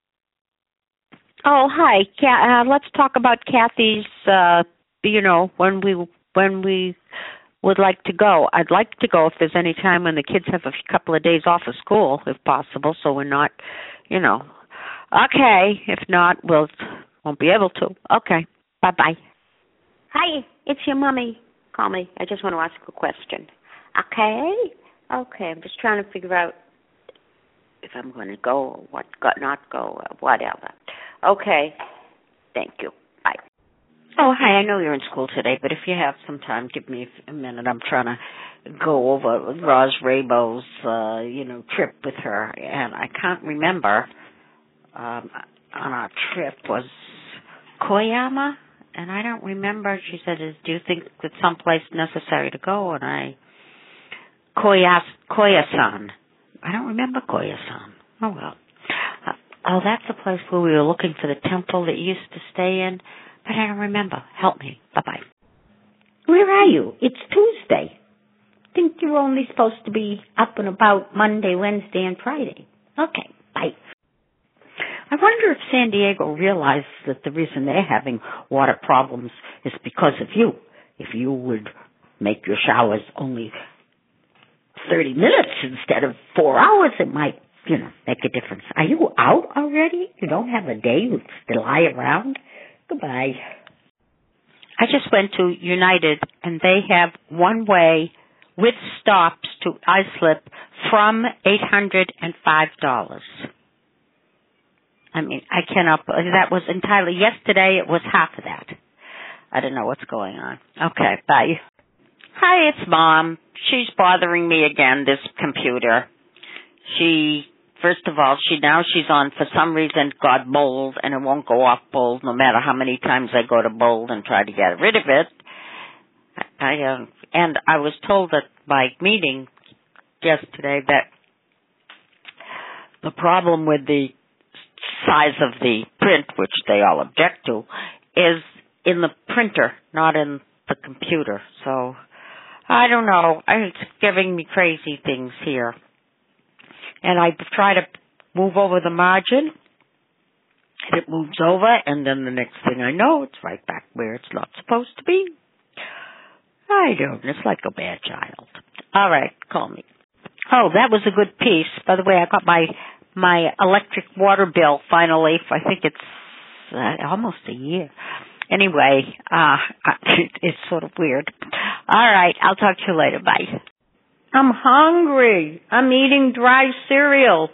Oh, hi. Ca- uh, let's talk about Kathy's, uh, you know, when we when we would like to go. I'd like to go if there's any time when the kids have a couple of days off of school, if possible, so we're not, you know. Okay. If not, we'll, won't be able to. Okay. Bye-bye. Hi, it's your mommy. Call me. I just want to ask a question. Okay? Okay. I'm just trying to figure out if I'm going to go or what, not go or whatever. Okay. Thank you. Bye. Oh, hi. I know you're in school today, but if you have some time, give me a minute. I'm trying to go over Roz Rabo's, uh, you know, trip with her, and I can't remember um, on our trip was Koyama, and I don't remember. She said, "Do you think it's someplace necessary to go?" And I, Koyas, Koyasan. I don't remember Koyasan. Oh well. Uh, oh, that's the place where we were looking for the temple that you used to stay in. But I don't remember. Help me. Bye-bye. Where are you? It's Tuesday. I think you're only supposed to be up and about Monday, Wednesday, and Friday. Okay, bye. I wonder if San Diego realizes that the reason they're having water problems is because of you. If you would make your showers only thirty minutes instead of four hours, it might, you know, make a difference. Are you out already? You don't have a day to lie around? Goodbye. I just went to United, and they have one way with stops to Islip from eight hundred five dollars. I mean, I cannot, that was entirely, yesterday it was half of that. I don't know what's going on. Okay, bye. Hi, it's Mom. She's bothering me again, this computer. She... First of all, she now she's on, for some reason, got bold, and it won't go off bold no matter how many times I go to bold and try to get rid of it. I, uh, and I was told at my meeting yesterday that the problem with the size of the print, which they all object to, is in the printer, not in the computer. So, I don't know. It's giving me crazy things here. And I try to move over the margin, it moves over, and then the next thing I know, it's right back where it's not supposed to be. I don't. It's like a bad child. All right, call me. Oh, that was a good piece. By the way, I got my my electric water bill finally. I think it's uh, almost a year. Anyway, uh, it's sort of weird. All right, I'll talk to you later. Bye. I'm hungry. I'm eating dry cereal.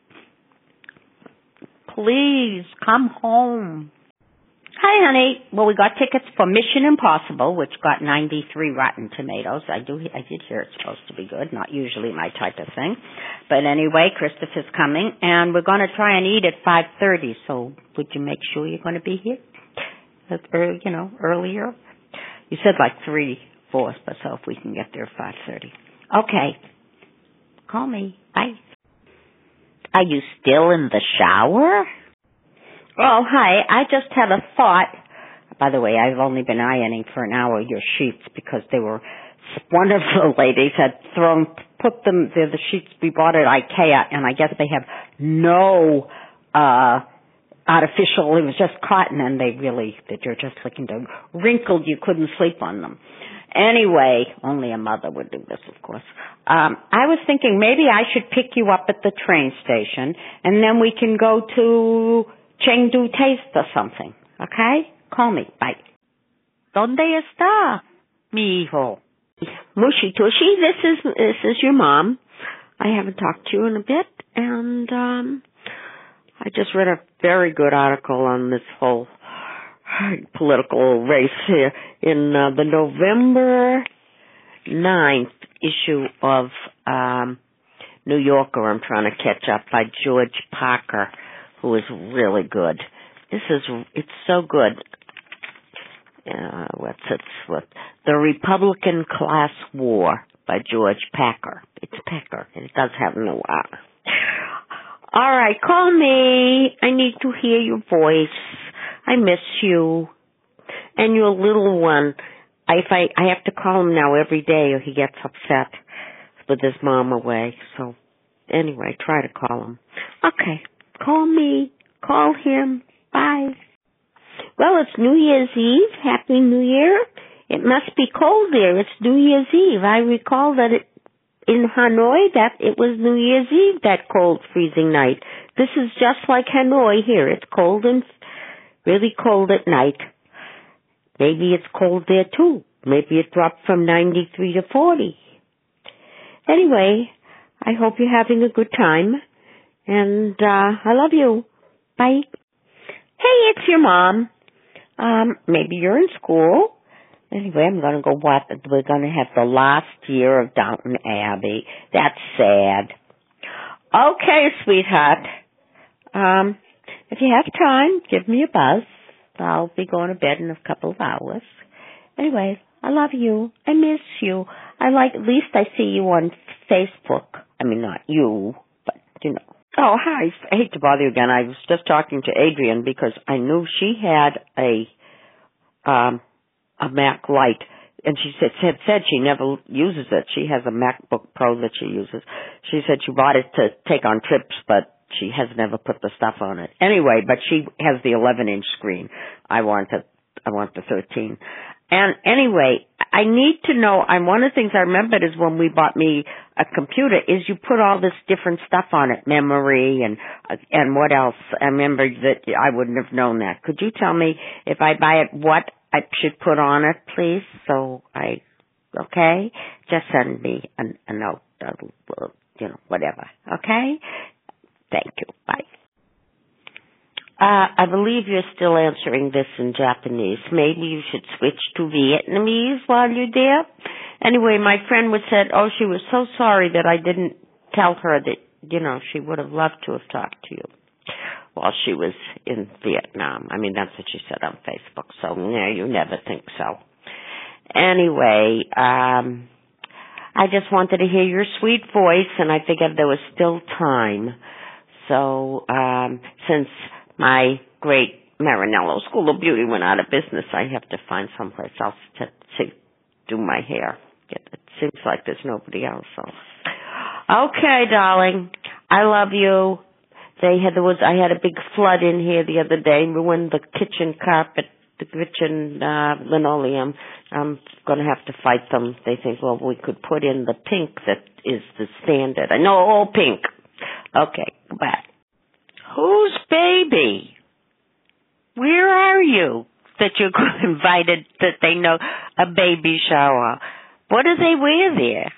Please, come home. Hi, honey. Well, we got tickets for Mission Impossible, which got ninety-three Rotten Tomatoes. I do, I did hear it's supposed to be good. Not usually my type of thing. But anyway, Christopher's coming, and we're going to try and eat at five thirty. So would you make sure you're going to be here? Or, you know, earlier? You said like three, four, but so if we can get there at five thirty. Okay. Call me. Bye. Are you still in the shower? Oh, hi. I just had a thought. By the way, I've only been ironing for an hour your sheets because they were, one of the ladies had thrown, put them, they're the sheets we bought at IKEA, and I guess they have no, uh, artificial, it was just cotton, and they really, they're just looking to wrinkled, you couldn't sleep on them. Anyway, only a mother would do this, of course. Um, I was thinking maybe I should pick you up at the train station, and then we can go to Chengdu Taste or something, okay? Call me. Bye. ¿Dónde está, mi hijo? Mushi Tushi, this is this is your mom. I haven't talked to you in a bit, and um, I just read a very good article on this whole political race here in uh, the November ninth issue of um, New Yorker. I'm trying to catch up, by George Parker, who is really good. This is, it's so good. Uh, what's it? What? The Republican Class War by George Packer. It's Packer. It does have no R. All right, call me. I need to hear your voice. I miss you. And your little one. If I, I have to call him now every day or he gets upset with his mom away. So anyway, try to call him. Okay, call me. Call him. Bye. Well, it's New Year's Eve. Happy New Year. It must be cold there. It's New Year's Eve. I recall that it, in Hanoi, that it was New Year's Eve, that cold, freezing night. This is just like Hanoi here. It's cold and really cold at night. Maybe it's cold there, too. Maybe it dropped from ninety-three to forty. Anyway, I hope you're having a good time. And uh I love you. Bye. Hey, it's your mom. Um, maybe you're in school. Anyway, I'm going to go watch. We're going to have the last year of Downton Abbey. That's sad. Okay, sweetheart. Um, if you have time, give me a buzz. I'll be going to bed in a couple of hours. Anyway, I love you. I miss you. I like, at least I see you on Facebook. I mean, not you, but, you know. Oh, hi. I hate to bother you again. I was just talking to Adrian because I knew she had a um a Mac Lite, and she said, said said she never uses it. She has a MacBook Pro that she uses. She said she bought it to take on trips, but she has never put the stuff on it. Anyway, but she has the eleven inch screen. I want the I want the thirteen. And anyway, I need to know, and one of the things I remembered is when we bought me a computer is you put all this different stuff on it, memory and and what else. I remember that I wouldn't have known that. Could you tell me if I buy it what I should put on it, please? So I, okay? Just send me a, a note, uh, you know, whatever. Okay? Thank you. Bye. Uh, I believe you're still answering this in Japanese. Maybe you should switch to Vietnamese while you're there. Anyway, my friend would said, oh, she was so sorry that I didn't tell her that, you know, she would have loved to have talked to you while she was in Vietnam. I mean, that's what she said on Facebook. So, no, you never think so. Anyway, um, I just wanted to hear your sweet voice, and I figured there was still time. So, um, since my great Marinello School of Beauty went out of business, I have to find someplace else to, to do my hair. It, it seems like there's nobody else. So. Okay, darling. I love you. They had there was I had a big flood in here the other day, ruined the kitchen carpet, the kitchen uh, linoleum. I'm going to have to fight them. They think, well, we could put in the pink that is the standard. I know all pink. Okay, goodbye. Whose baby? Where are you? That you're invited, that they know a baby shower. What do they wear there?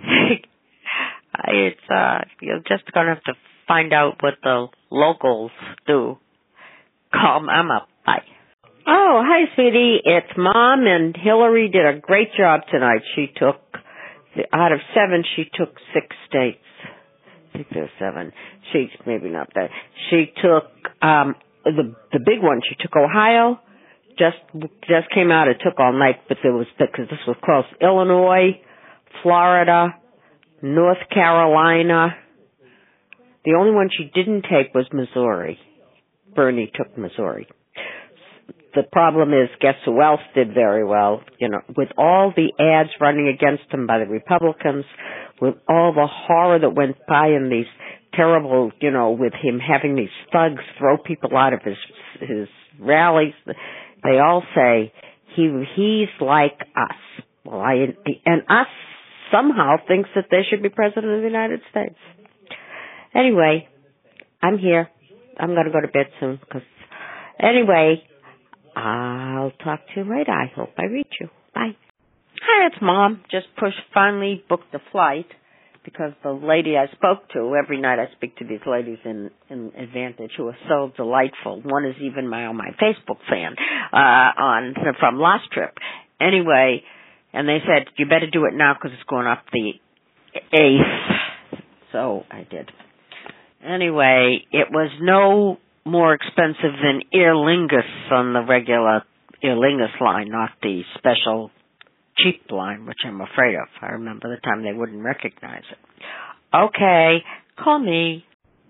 It's uh, you're just gonna have to find out what the locals do. Call Mama. Bye. Oh, hi, sweetie. It's Mom, and Hillary did a great job tonight. She took out of seven, she took six states. I think there's seven. She maybe not that. She took um the the big one. She took Ohio. Just just came out. It took all night, but there was because this was close. Illinois, Florida, North Carolina. The only one she didn't take was Missouri. Bernie took Missouri. The problem is, guess who else did very well? You know, with all the ads running against him by the Republicans, with all the horror that went by in these terrible, you know, with him having these thugs throw people out of his his rallies. They all say he he's like us. Well, I and us somehow thinks that they should be president of the United States. Anyway, I'm here. I'm going to go to bed soon. Cause anyway, I'll talk to you later. I hope I reach you. Bye. Hi, it's Mom. Just pushed. Finally booked a flight because the lady I spoke to, every night I speak to these ladies in, in Advantage who are so delightful. One is even my my Facebook fan uh, on from last trip. Anyway, and they said, you better do it now because it's going up the eighth. So I did. Anyway, it was no more expensive than Aer Lingus on the regular Aer Lingus line, not the special cheap line, which I'm afraid of. I remember the time they wouldn't recognize it. Okay, call me.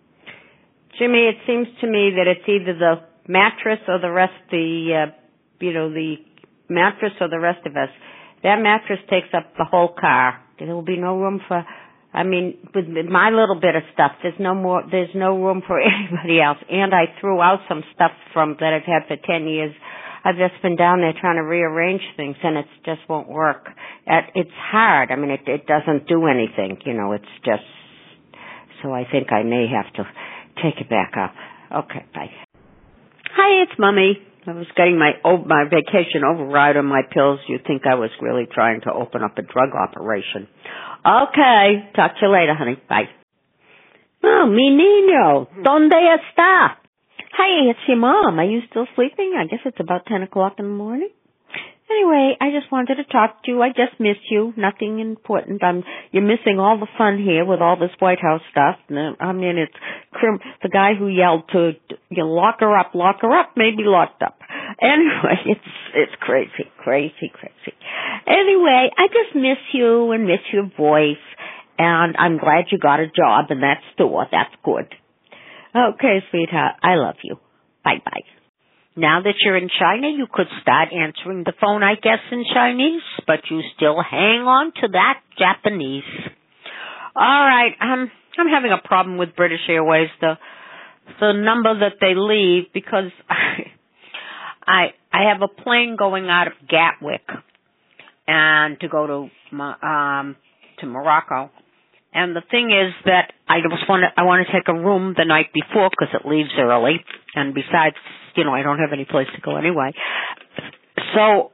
Jimmy, it seems to me that it's either the mattress or the rest, the, uh, you know, the mattress or the rest of us. That mattress takes up the whole car. There will be no room for, I mean, with my little bit of stuff, there's no more, there's no room for anybody else. And I threw out some stuff from that I've had for ten years. I've just been down there trying to rearrange things, and it just won't work. It's hard. I mean, it, it doesn't do anything. You know, it's just, so I think I may have to take it back up. Okay, bye. Hi, it's Mummy. I was getting my oh, my vacation override on my pills. You'd think I was really trying to open up a drug operation. Okay, talk to you later, honey. Bye. Oh, mi niño, ¿dónde está? Hi, it's your mom. Are you still sleeping? I guess it's about ten o'clock in the morning. Anyway, I just wanted to talk to you. I just miss you. Nothing important. I'm. You're missing all the fun here with all this White House stuff. I mean, it's the guy who yelled to you know, lock her up, lock her up, maybe locked up. Anyway, it's it's crazy, crazy, crazy. Anyway, I just miss you and miss your voice, and I'm glad you got a job in that store. That's good. Okay, sweetheart, I love you. Bye-bye. Now that you're in China, you could start answering the phone, I guess, in Chinese, but you still hang on to that Japanese. All right, um, I'm having a problem with British Airways, the the number that they leave, because I I, I have a plane going out of Gatwick and to go to um to Morocco. And the thing is that I just want to, I want to take a room the night before because it leaves early. And besides, you know, I don't have any place to go anyway. So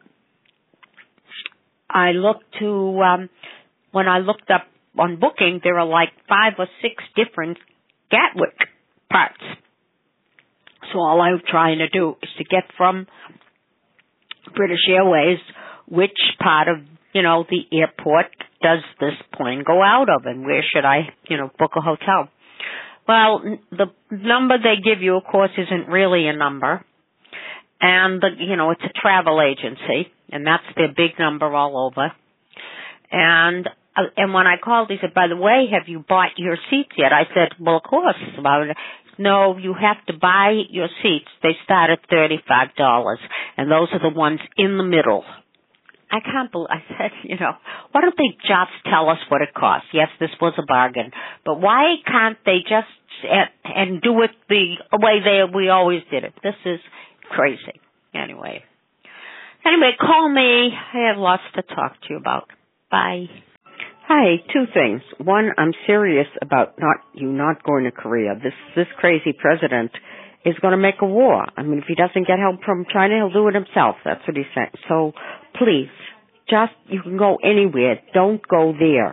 I looked to, um, when I looked up on Booking, there are like five or six different Gatwick parts. So all I'm trying to do is to get from British Airways which part of, you know, the airport does this plane go out of, and where should I, you know, book a hotel? Well, the number they give you, of course, isn't really a number. And, the, you know, it's a travel agency, and that's their big number all over. And uh, and when I called, he said, by the way, have you bought your seats yet? I said, well, of course. No, you have to buy your seats. They start at thirty-five dollars, and those are the ones in the middle. I can't believe, I said, you know, why don't they just tell us what it costs? Yes, this was a bargain, but why can't they just, and, and do it the way they, we always did it? This is crazy. Anyway. Anyway, call me. I have lots to talk to you about. Bye. Hi, two things. One, I'm serious about not you not going to Korea. This this crazy president is going to make a war. I mean, if he doesn't get help from China, he'll do it himself. That's what he's saying. So, please, just, you can go anywhere. Don't go there.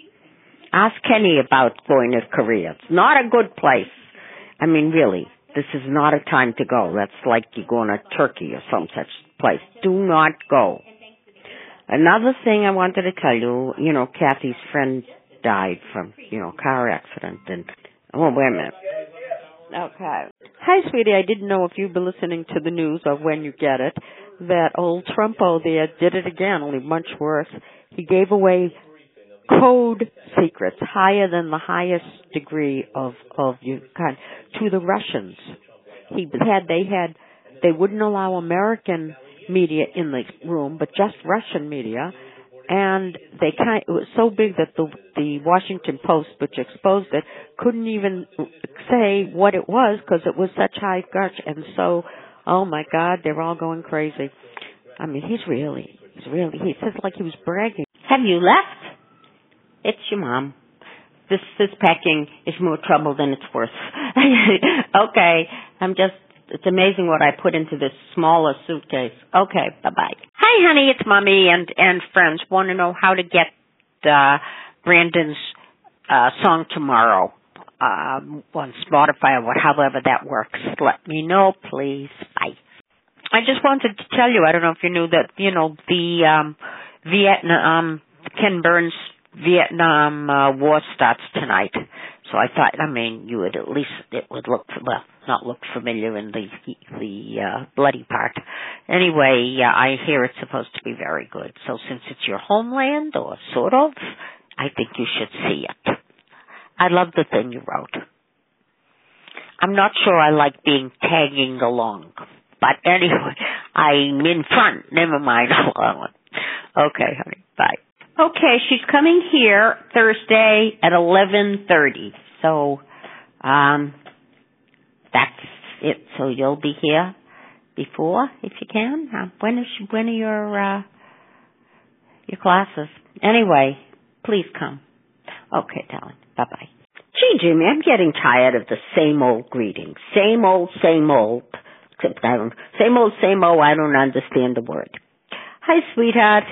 Ask Kenny about going to Korea. It's not a good place. I mean, really, this is not a time to go. That's like you're going to Turkey or some such place. Do not go. Another thing I wanted to tell you, you know, Kathy's friend died from, you know, car accident. And, oh, wait a minute. Okay. Hi, sweetie. I didn't know if you've been listening to the news or when you get it, that old Trumpo there did it again, only much worse. He gave away code secrets higher than the highest degree of, of you kind to the Russians. He had, they had, they wouldn't allow American media in the room, but just Russian media, and they kind it was so big that the the Washington Post, which exposed it, couldn't even say what it was because it was such high gush, and so, oh my God, they're all going crazy. I mean, he's really, he's really, he says like he was bragging. Have you left? It's your mom. This this packing is more trouble than it's worth. Okay, I'm just. It's amazing what I put into this smaller suitcase. Okay, bye-bye. Hi, honey, it's Mommy and, and friends. Want to know how to get uh, Brandon's uh, song tomorrow um, on Spotify or what, however that works. Let me know, please. Bye. I just wanted to tell you, I don't know if you knew that, you know, the um, Vietnam, Ken Burns' Vietnam uh, War starts tonight. So I thought, I mean, you would at least, it would look, well, not look familiar in the the uh, bloody part. Anyway, yeah, I hear it's supposed to be very good. So since it's your homeland, or sort of, I think you should see it. I love the thing you wrote. I'm not sure I like being tagging along. But anyway, I'm in front. Never mind. Okay, honey, bye. Okay, she's coming here Thursday at eleven thirty. So, um, that's it. So you'll be here before, if you can. Uh, when is when are your uh, your classes? Anyway, please come. Okay, darling. Bye bye. Gee, Jimmy, I'm getting tired of the same old greetings. Same old, same old. Except I don't. Same old, same old. I don't understand the word. Hi, sweetheart.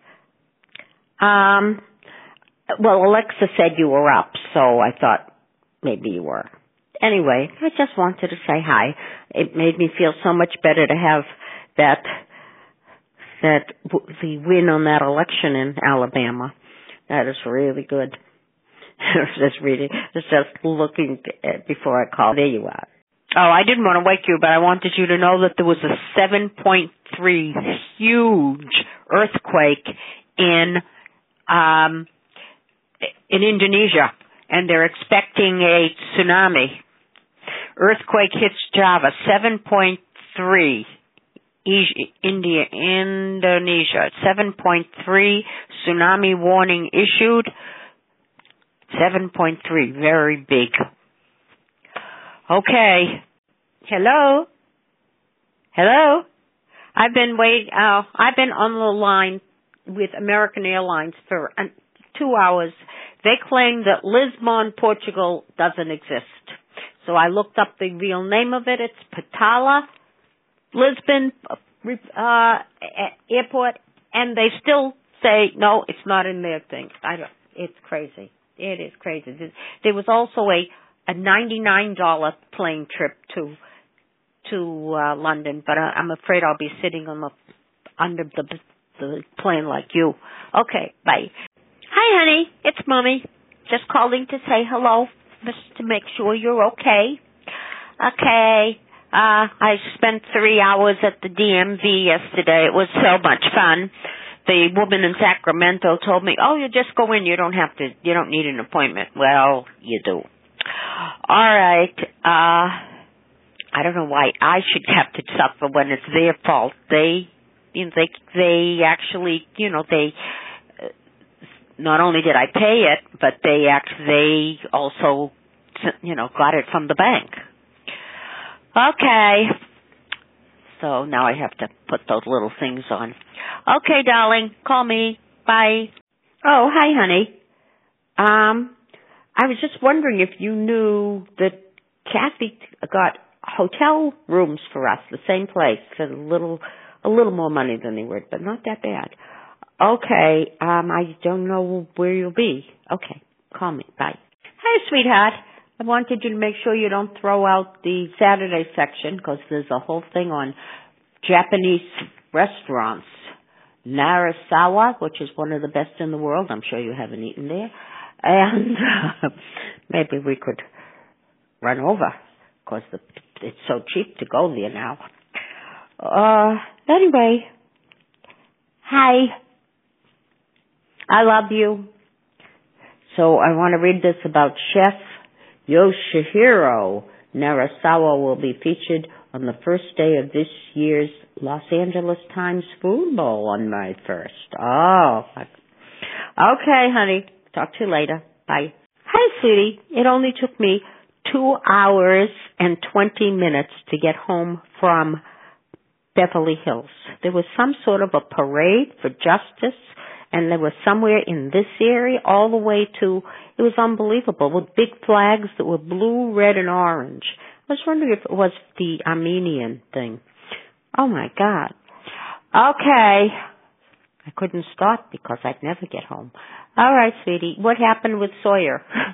Um, well, Alexa said you were up, so I thought maybe you were. Anyway, I just wanted to say hi. It made me feel so much better to have that, that, the win on that election in Alabama. That is really good. I was just reading, I was just looking at, before I called. There you are. Oh, I didn't want to wake you, but I wanted you to know that there was a seven point three huge earthquake in Um, in Indonesia, and they're expecting a tsunami. Earthquake hits Java, seven point three. India, Indonesia, seven point three. Tsunami warning issued. seven point three, very big. Okay. Hello? Hello? I've been wait. Uh, I've been on the line with American Airlines for uh, two hours. They claim that Lisbon, Portugal doesn't exist. So I looked up the real name of it. It's Patala, Lisbon uh, Airport, and they still say, no, it's not in their thing. I don't, it's crazy. It is crazy. There was also a, a ninety-nine dollars plane trip to to uh, London, but I, I'm afraid I'll be sitting on the under the the plane like you. Okay, bye. Hi, honey. It's Mommy. Just calling to say hello, just to make sure you're okay. Okay. Uh, I spent three hours at the D M V yesterday. It was so much fun. The woman in Sacramento told me, oh, you just go in. You don't have to, you don't need an appointment. Well, you do. All right. Uh, I don't know why I should have to suffer when it's their fault. They you know, they they actually, you know, they uh, not only did I pay it, but they act they also, you know, got it from the bank. Okay. So now I have to put those little things on. Okay, darling, call me. Bye. Oh, hi, honey. Um, I was just wondering if you knew that Kathy got hotel rooms for us, the same place, for a little, a little more money than they were, but not that bad. Okay, um, I don't know where you'll be. Okay, call me. Bye. Hey, sweetheart. I wanted you to make sure you don't throw out the Saturday section because there's a whole thing on Japanese restaurants. Narasawa, which is one of the best in the world. I'm sure you haven't eaten there. And uh, maybe we could run over because it's so cheap to go there now. Uh, anyway, hi. I love you. So I want to read this about Chef Yoshihiro Narasawa will be featured on the first day of this year's Los Angeles Times Food Bowl on May first. Oh, okay, honey. Talk to you later. Bye. Hi, sweetie. It only took me two hours and twenty minutes to get home from Beverly Hills. There was some sort of a parade for justice, and they were somewhere in this area all the way to, it was unbelievable, with big flags that were blue, red, and orange. I was wondering if it was the Armenian thing. Oh, my God. Okay. I couldn't start because I'd never get home. All right, sweetie. What happened with Sawyer?